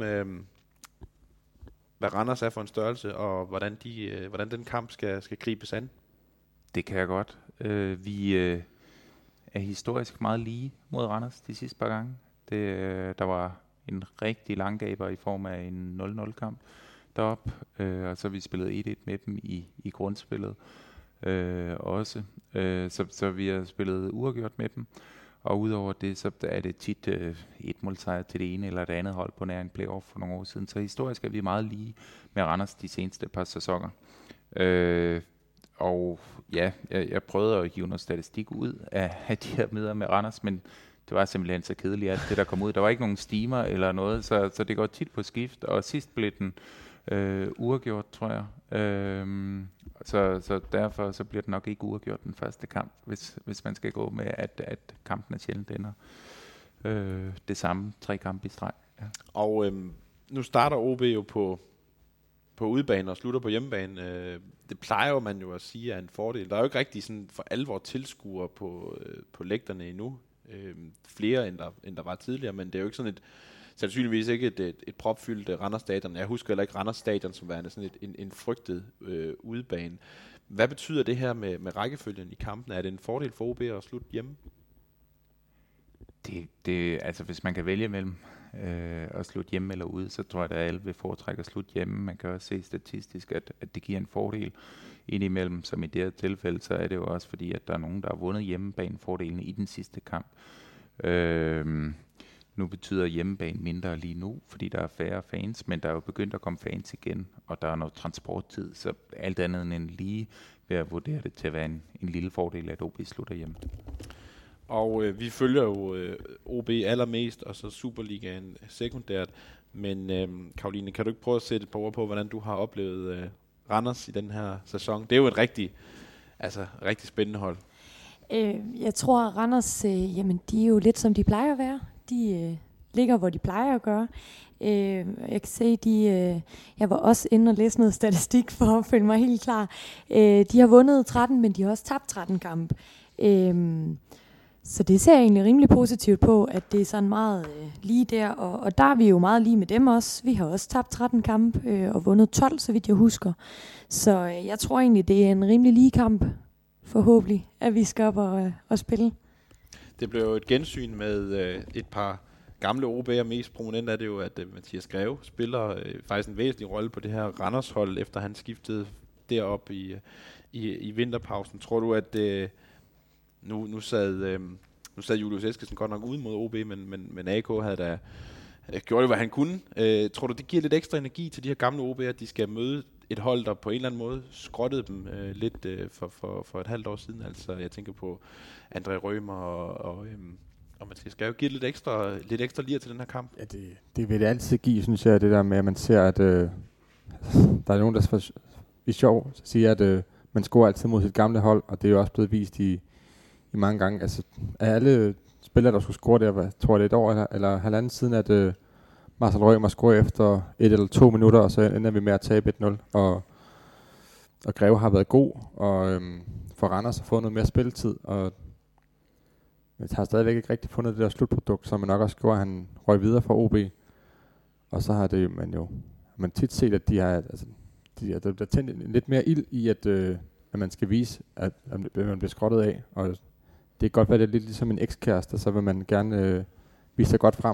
hvad Randers er for en størrelse, og hvordan den kamp skal gribes an? Det kan jeg godt. Vi er historisk meget lige mod Randers de sidste par gange. Der var en rigtig langgaber i form af en 0-0-kamp deroppe, og så vi spillet 1-1 med dem i grundspillet også. Så vi har spillet uafgjort med dem, og udover det, så er det tit et målsejr til det ene eller det andet hold på nær en playoff for nogle år siden. Så historisk er vi meget lige med Randers de seneste par sæsoner. Og ja, jeg prøvede at hive noget statistik ud af de her møder med Randers, men det var simpelthen så kedeligt, at det der kom ud. Der var ikke nogen stimer eller noget, så det går tit på skift, og sidst blev den uafgjort, tror jeg. Så derfor så bliver det nok ikke uafgjort den første kamp, hvis man skal gå med, at kampen er sjældent ender det samme 3 kampe i streg. Ja. Og nu starter OB jo på udebane og slutter på hjemmebane. Det plejer jo man jo at sige er en fordel. Der er jo ikke rigtig sådan for alvor tilskuere på lægterne endnu. Flere end der var tidligere, men det er jo ikke sådan sandsynligvis ikke et propfyldt Randers Stadion. Jeg husker heller ikke Randers Stadion som værende sådan en frygtet udebane. Hvad betyder det her med rækkefølgen i kampen? Er det en fordel for OB at slutte hjemme? Altså hvis man kan vælge mellem at slutte hjemme eller ude, så tror jeg, at alle vil foretrække at slutte hjemme. Man kan også se statistisk, at det giver en fordel indimellem, som i det her tilfælde, så er det jo også fordi, at der er nogen, der har vundet hjemmebanefordelen i den sidste kamp. Nu betyder hjemmebane mindre lige nu, fordi der er færre fans, men der er jo begyndt at komme fans igen, og der er noget transporttid, så alt andet end lige ved at vurdere det til at være en lille fordel, at OB slutter hjemme. Og vi følger jo OB allermest, og så Superligaen sekundært. Men Karoline, kan du ikke prøve at sætte et par ord på, hvordan du har oplevet Randers i den her sæson? Det er jo et rigtig spændende hold. Jeg tror, at Randers, de er jo lidt som de plejer at være. De ligger, hvor de plejer at gøre. Jeg kan se, jeg var også inde og læse noget statistik for at føle mig helt klar. De har vundet 13, men de har også tabt 13 kampe. Så det ser jeg egentlig rimelig positivt på, at det er sådan meget lige der, og der er vi jo meget lige med dem også. Vi har også tabt 13 kampe og vundet 12, så vidt jeg husker. Så jeg tror egentlig, det er en rimelig lige kamp, forhåbentlig, at vi skal op og spille. Det blev jo et gensyn med et par gamle OB'er mest prominent er det jo, at Mathias Greve spiller faktisk en væsentlig rolle på det her Randers-hold, efter han skiftede derop i vinterpausen. Tror du, at nu sad Julius Eskesen godt nok ude mod OB, men AK havde da gjort det, hvad han kunne. Tror du, det giver lidt ekstra energi til de her gamle OB'er, at de skal møde et hold, der på en eller anden måde skrottede dem lidt for et halvt år siden? Altså, jeg tænker på André Rømer og Mathias Greve. Giver lidt ekstra lir til den her kamp? Ja, det vil det altid give, synes jeg, det der med, at man ser, at der er nogen, der i sjov siger, at man scorer altid mod sit gamle hold, og det er jo også blevet vist i mange gange. Altså, af alle spillere, der skulle score der, tror jeg det er et år eller halvanden siden, at Marcel Rømer scorer efter 1 eller 2 minutter, og så ender vi med at tabe 1-0. Og Greve har været god, og for Randers har fået noget mere spilletid, og jeg har stadigvæk ikke rigtig fundet det der slutprodukt, som man nok også gjorde, at han røg videre fra OB. Og så har det man tit set, at de har der tændt lidt mere ild i, at man skal vise, at man bliver skrottet af. Og det kan godt være, det er lidt ligesom en ekskæreste, så vil man gerne vise sig godt frem.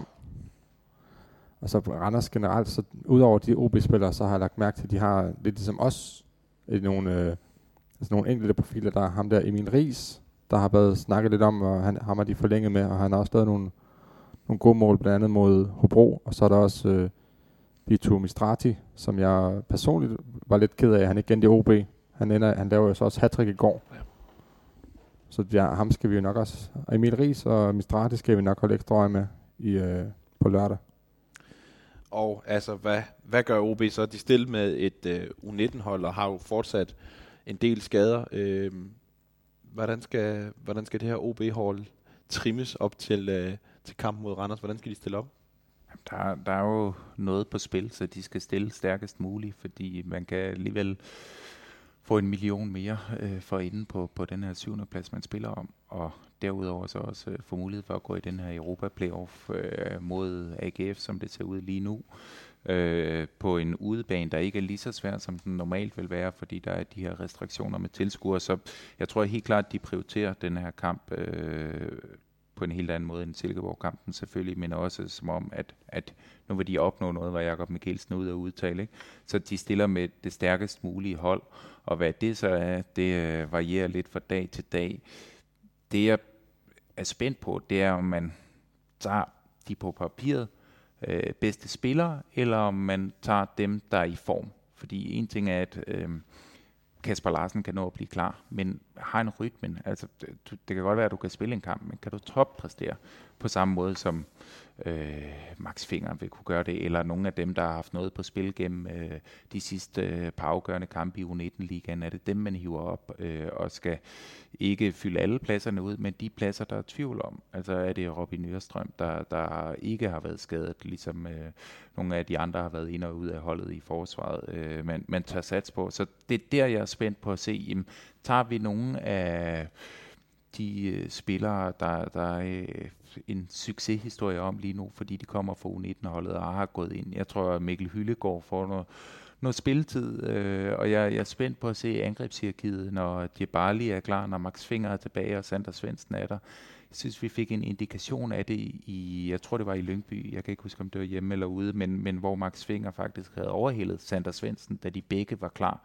Og så Randers generelt, så udover de OB-spillere, så har jeg lagt mærke til, at de har lidt ligesom os, nogle enkelte profiler. Der er ham der, Emil Ries, der har været snakket lidt om, og ham har de forlænget med, og han har også lavet nogle gode mål, blandt andet mod Hobro. Og så er der også Vito Mistrati, som jeg personligt var lidt ked af, at han ikke endte i OB. Han laver jo så også hattrick i går. Ja. Så ham skal vi jo nok også, og Emil Ries og Mistrati skal vi nok holde ekstra øje med på lørdag. Og altså, hvad gør OB så? De stiller med et U19-hold og har jo fortsat en del skader. Hvordan skal det her OB-hold trimmes op til kampen mod Randers? Hvordan skal de stille op? Der er jo noget på spil, så de skal stille stærkest muligt, fordi man kan alligevel få 1 million mere for inden på den her 7. plads, man spiller om. Og derudover så også få mulighed for at gå i den her Europa-playoff mod AGF, som det ser ud lige nu. På en udebane, der ikke er lige så svær, som den normalt vil være, fordi der er de her restriktioner med tilskuere. Så jeg tror helt klart, at de prioriterer den her kamp på en helt anden måde end Silkeborg-kampen selvfølgelig, men også som om, at nu vil de opnå noget, hvor Jakob Mikkelsen er ude at udtale. Ikke? Så de stiller med det stærkest mulige hold, og hvad det så er, det varierer lidt fra dag til dag. Det jeg er spændt på, det er, om man tager de på papiret bedste spillere, eller om man tager dem, der er i form. Fordi en ting er, at Kasper Larsen kan nå at blive klar, men har en rytmen. Altså, det kan godt være, at du kan spille en kamp, men kan du toppræstere på samme måde som Max Finger vil kunne gøre det, eller nogle af dem, der har haft noget på spil gennem de sidste par afgørende kampe i U19-ligaen, er det dem, man hiver op og skal ikke fylde alle pladserne ud, men de pladser, der er tvivl om. Altså er det Robin Nørstrøm, der ikke har været skadet, ligesom nogle af de andre har været ind og ud af holdet i forsvaret, man tager sats på. Så det er der, jeg er spændt på at se, jamen, tager vi nogle af de spillere, der er en succeshistorie om lige nu, fordi de kommer fra U19-holdet og har gået ind. Jeg tror, at Mikkel Hyllegaard får noget spilletid, og jeg er spændt på at se angrebshierarkiet, når Djibali er klar, når Max Finger er tilbage, og Sander Svendsen er der. Jeg synes, vi fik en indikation af det jeg tror det var i Lyngby, jeg kan ikke huske, om det var hjemme eller ude, men hvor Max Finger faktisk havde overhældet Sander Svendsen, da de begge var klar.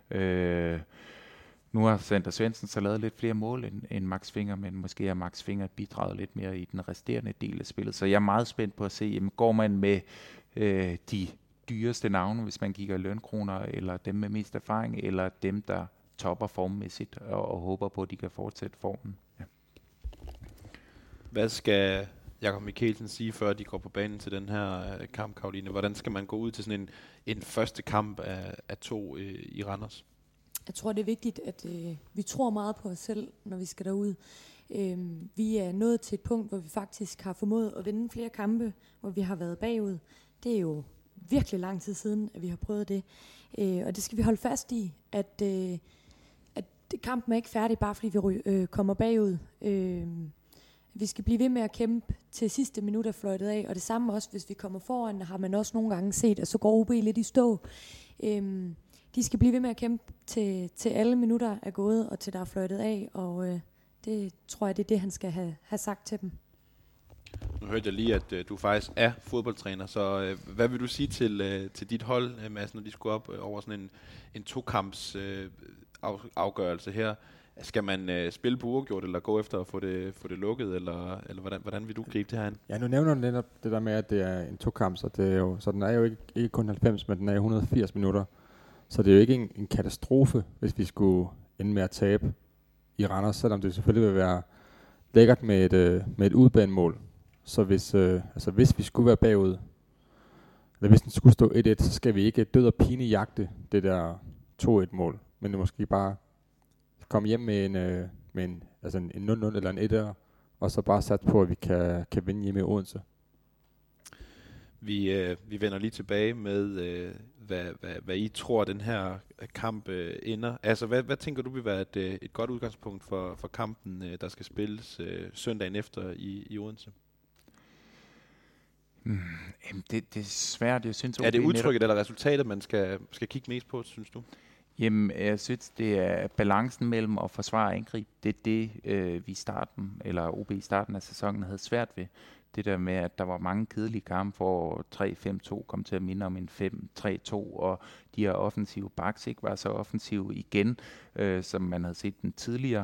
Nu har Sander Svendsen så lavet lidt flere mål end Max Finger, men måske har Max Finger bidraget lidt mere i den resterende del af spillet. Så jeg er meget spændt på at se, jamen, går man med de dyreste navne, hvis man kigger lønkroner, eller dem med mest erfaring, eller dem, der topper formmæssigt og håber på, at de kan fortsætte formen. Ja. Hvad skal Jakob Mikkelsen sige, før de går på banen til den her kamp, Karoline? Hvordan skal man gå ud til sådan en første kamp af 2 i Randers? Jeg tror, det er vigtigt, at vi tror meget på os selv, når vi skal derud. Vi er nået til et punkt, hvor vi faktisk har formået at vinde flere kampe, hvor vi har været bagud. Det er jo virkelig lang tid siden, at vi har prøvet det. Og det skal vi holde fast i, at kampen er ikke færdig, bare fordi vi kommer bagud. Vi skal blive ved med at kæmpe til sidste minut af fløjtet af, og det samme også, hvis vi kommer foran, har man også nogle gange set, at så går OB lidt i stå. De skal blive ved med at kæmpe til alle minutter er gået, og til der er fløjtet af, og det tror jeg, det er det, han skal have sagt til dem. Nu hørte jeg lige, at du faktisk er fodboldtræner, så hvad vil du sige til dit hold, Mads, når de skulle op over sådan en tokamps afgørelse her? Skal man spille på uafgjort, eller gå efter at få det lukket, eller hvordan vil du gribe det her an? Ja, nu nævner du netop det der med, at det er en tokamp, så den er jo ikke kun 90, men den er 180 minutter. Så det er jo ikke en katastrofe, hvis vi skulle ende med at tabe i Randers, selvom det selvfølgelig vil være lækkert med et udbanemål. Så hvis vi skulle være bagud, eller hvis den skulle stå 1-1, så skal vi ikke død og pine jagte det der 2-1-mål, men det måske bare komme hjem med en 0-0 eller en 1'er, og så bare satse på, at vi kan vinde hjemme i Odense. Vi vender lige tilbage med, hvad I tror, den her kamp ender. Altså, hvad tænker du vil være et godt udgangspunkt for kampen, der skal spilles søndagen efter i Odense? Det er svært, jeg synes. Er det udtrykket eller resultatet, man skal kigge mest på, synes du? Jamen, jeg synes, det er balancen mellem at forsvare og angribe. Det er det, vi OB i starten af sæsonen havde svært ved. Det der med, at der var mange kedelige kampe, hvor 3-5-2 kom til at minde om en 5-3-2, og de her offensive backs ikke var så offensive igen, som man havde set den tidligere.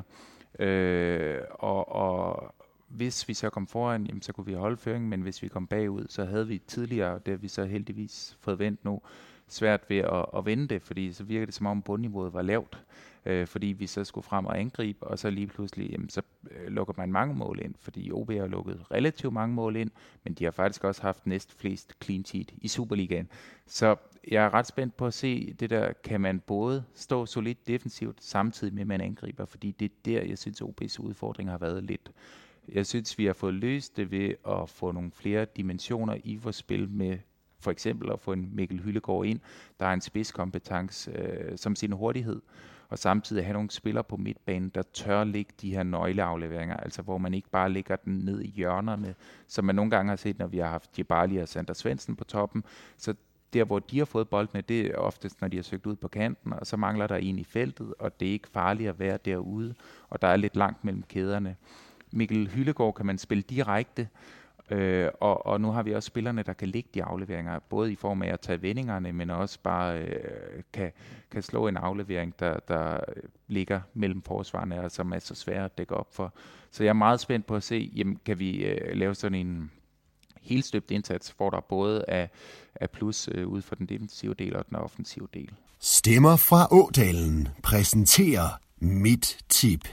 Og hvis vi så kom foran, jamen, så kunne vi holde føringen, men hvis vi kom bagud, så havde vi tidligere, og det har vi så heldigvis fået vendt nu, svært ved at vende det, fordi så virker det som om bundniveauet var lavt, fordi vi så skulle frem og angribe, og så lige pludselig, jamen, så lukker man mange mål ind, fordi OB har lukket relativt mange mål ind, men de har faktisk også haft næst flest clean sheet i Superligaen. Så jeg er ret spændt på at se det der, kan man både stå solidt defensivt, samtidig med, at man angriber, fordi det er der, jeg synes, OB's udfordring har været lidt. Jeg synes, vi har fået løst det ved at få nogle flere dimensioner i vores spil med for eksempel at få en Mikkel Hyllegaard ind, der har en spidskompetence som sin hurtighed, og samtidig have nogle spillere på midtbanen, der tør lægge de her nøgleafleveringer, altså hvor man ikke bare lægger den ned i hjørnerne, som man nogle gange har set, når vi har haft Djibali og Sander Svendsen på toppen. Så der, hvor de har fået boldene, det er oftest, når de har søgt ud på kanten, og så mangler der en i feltet, og det er ikke farligt at være derude, og der er lidt langt mellem kæderne. Mikkel Hyllegaard kan man spille direkte, og nu har vi også spillerne, der kan lægge de afleveringer, både i form af at tage vendingerne, men også bare kan slå en aflevering, der ligger mellem forsvarerne, og som er så svært at dække op for. Så jeg er meget spændt på at se, jamen, kan vi lave sådan en helstøbt indsats, hvor der både er plus ud for den defensive del og den offensive del. Stemmer fra Ådalen præsenterer Mit Tip.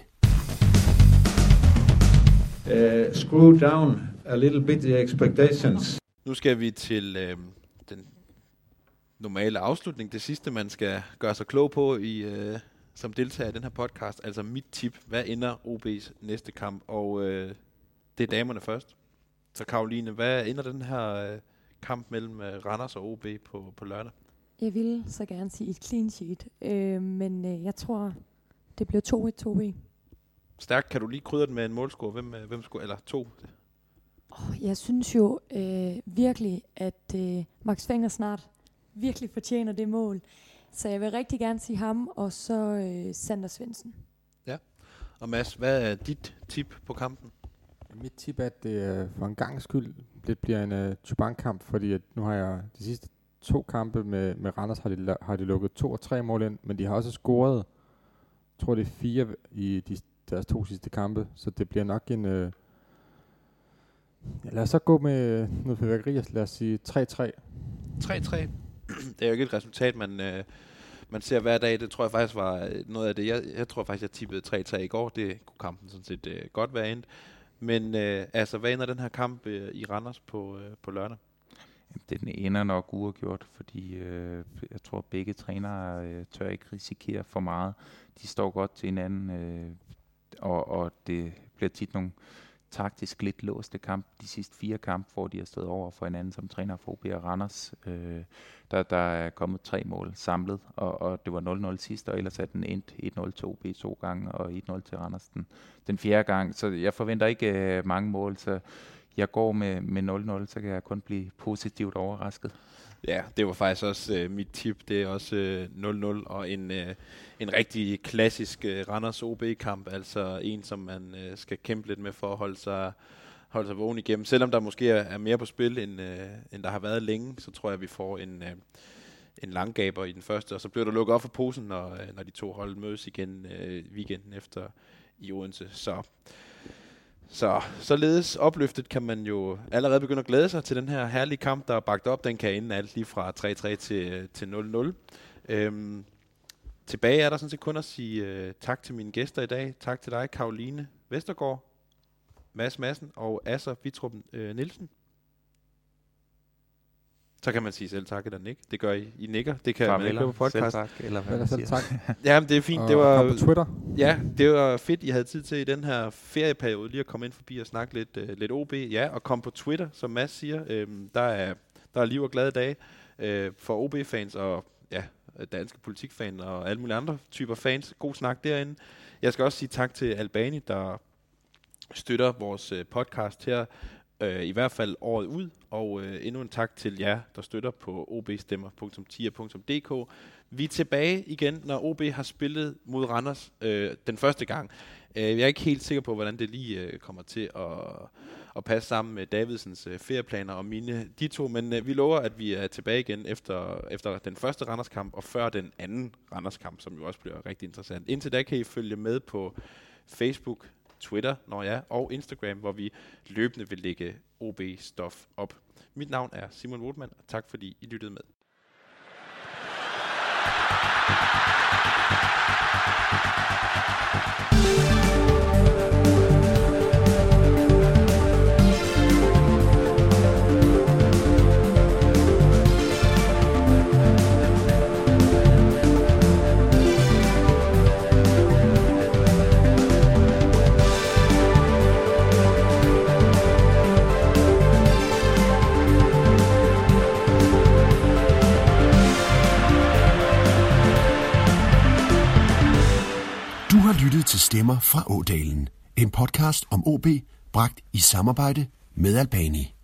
Screw down a little bit the expectations. Nu skal vi til den normale afslutning. Det sidste, man skal gøre sig klog på som deltager i den her podcast. Altså mit tip. Hvad ender OB's næste kamp? Og det er damerne først. Så Karoline, hvad ender den her kamp mellem Randers og OB på lørdag? Jeg ville så gerne sige et clean sheet, men jeg tror, det bliver 2-1-2-1. Stærkt. Kan du lige krydre den med en målscore? Hvem skulle, eller to? Jeg synes jo virkelig, at Max Fenger snart virkelig fortjener det mål. Så jeg vil rigtig gerne sige ham, og så Sander Svendsen. Ja. Og Mads, hvad er dit tip på kampen? Mit tip er, at det for en gang skyld det bliver en Chubank-kamp, fordi at nu har jeg de sidste 2 kampe med Randers har de lukket 2 og 3 mål ind, men de har også scoret, jeg tror det er 4 i deres 2 sidste kampe, så det bliver nok en... lad os så gå med noget fyrværkeri, lad os sige 3-3. 3-3. Det er jo ikke et resultat, man ser hver dag. Det tror jeg faktisk var noget af det. Jeg tror faktisk, jeg tippede 3-3 i går. Det kunne kampen sådan set godt være endt. Men altså, hvad ender den her kamp i Randers på lørdag? Den ender nok uafgjort, fordi jeg tror, begge trænere tør ikke risikere for meget. De står godt til hinanden, og det bliver tit nogle taktisk lidt låste kamp. De sidste 4 kampe, hvor de har stået over for hinanden som træner for OB og Randers. Der er kommet 3 mål samlet, og det var 0-0 sidst, og ellers er den endt 1-0 til OB 2 gange, og 1-0 til Randers den 4. gang. Så jeg forventer ikke mange mål, så jeg går med 0-0, så kan jeg kun blive positivt overrasket. Ja, det var faktisk også mit tip. Det er også 0-0 og en rigtig klassisk Randers OB-kamp. Altså en, som man skal kæmpe lidt med for at holde sig vågen igennem. Selvom der måske er mere på spil, end der har været længe, så tror jeg, at vi får en langgaber i den første, og så bliver der lukket op for posen, når de to hold mødes igen weekenden efter i Odense. Således opløftet kan man jo allerede begynde at glæde sig til den her herlige kamp, der er bagt op. Den kan ende alt lige fra 3-3 til 0-0. Tilbage er der sådan set kun at sige tak til mine gæster i dag. Tak til dig, Caroline Vestergaard, Mads Madsen og Asser Vittrup Nielsen. Så kan man sige selv tak eller nik. Det gør I nikker. Det kan man ikke på podcast. Selv tak, eller hvad man Selv siger. tak. Ja, men det er fint. Og Det var kom på Twitter. Ja, det var fedt, I havde tid til i den her ferieperiode lige at komme ind forbi og snakke lidt OB. Ja, og komme på Twitter, som Mads siger. Der er liv og glade dage for OB-fans og danske politikfans og alle mulige andre typer fans. God snak derinde. Jeg skal også sige tak til Albani, der støtter vores podcast her, i hvert fald året ud, og endnu en tak til jer, der støtter på obstemmer.tia.dk. Vi er tilbage igen, når OB har spillet mod Randers den første gang. Jeg er ikke helt sikker på, hvordan det lige kommer til at passe sammen med Davidsens ferieplaner og mine de to, men vi lover, at vi er tilbage igen efter den første Randers-kamp og før den anden Randers-kamp, som jo også bliver rigtig interessant. Indtil da kan I følge med på Facebook, Twitter, og Instagram, hvor vi løbende vil lægge OB-stof op. Mit navn er Simon Wohlmann, og tak fordi I lyttede med. Lyttet til Stemmer fra Ådalen. En podcast om OB, bragt i samarbejde med Albani.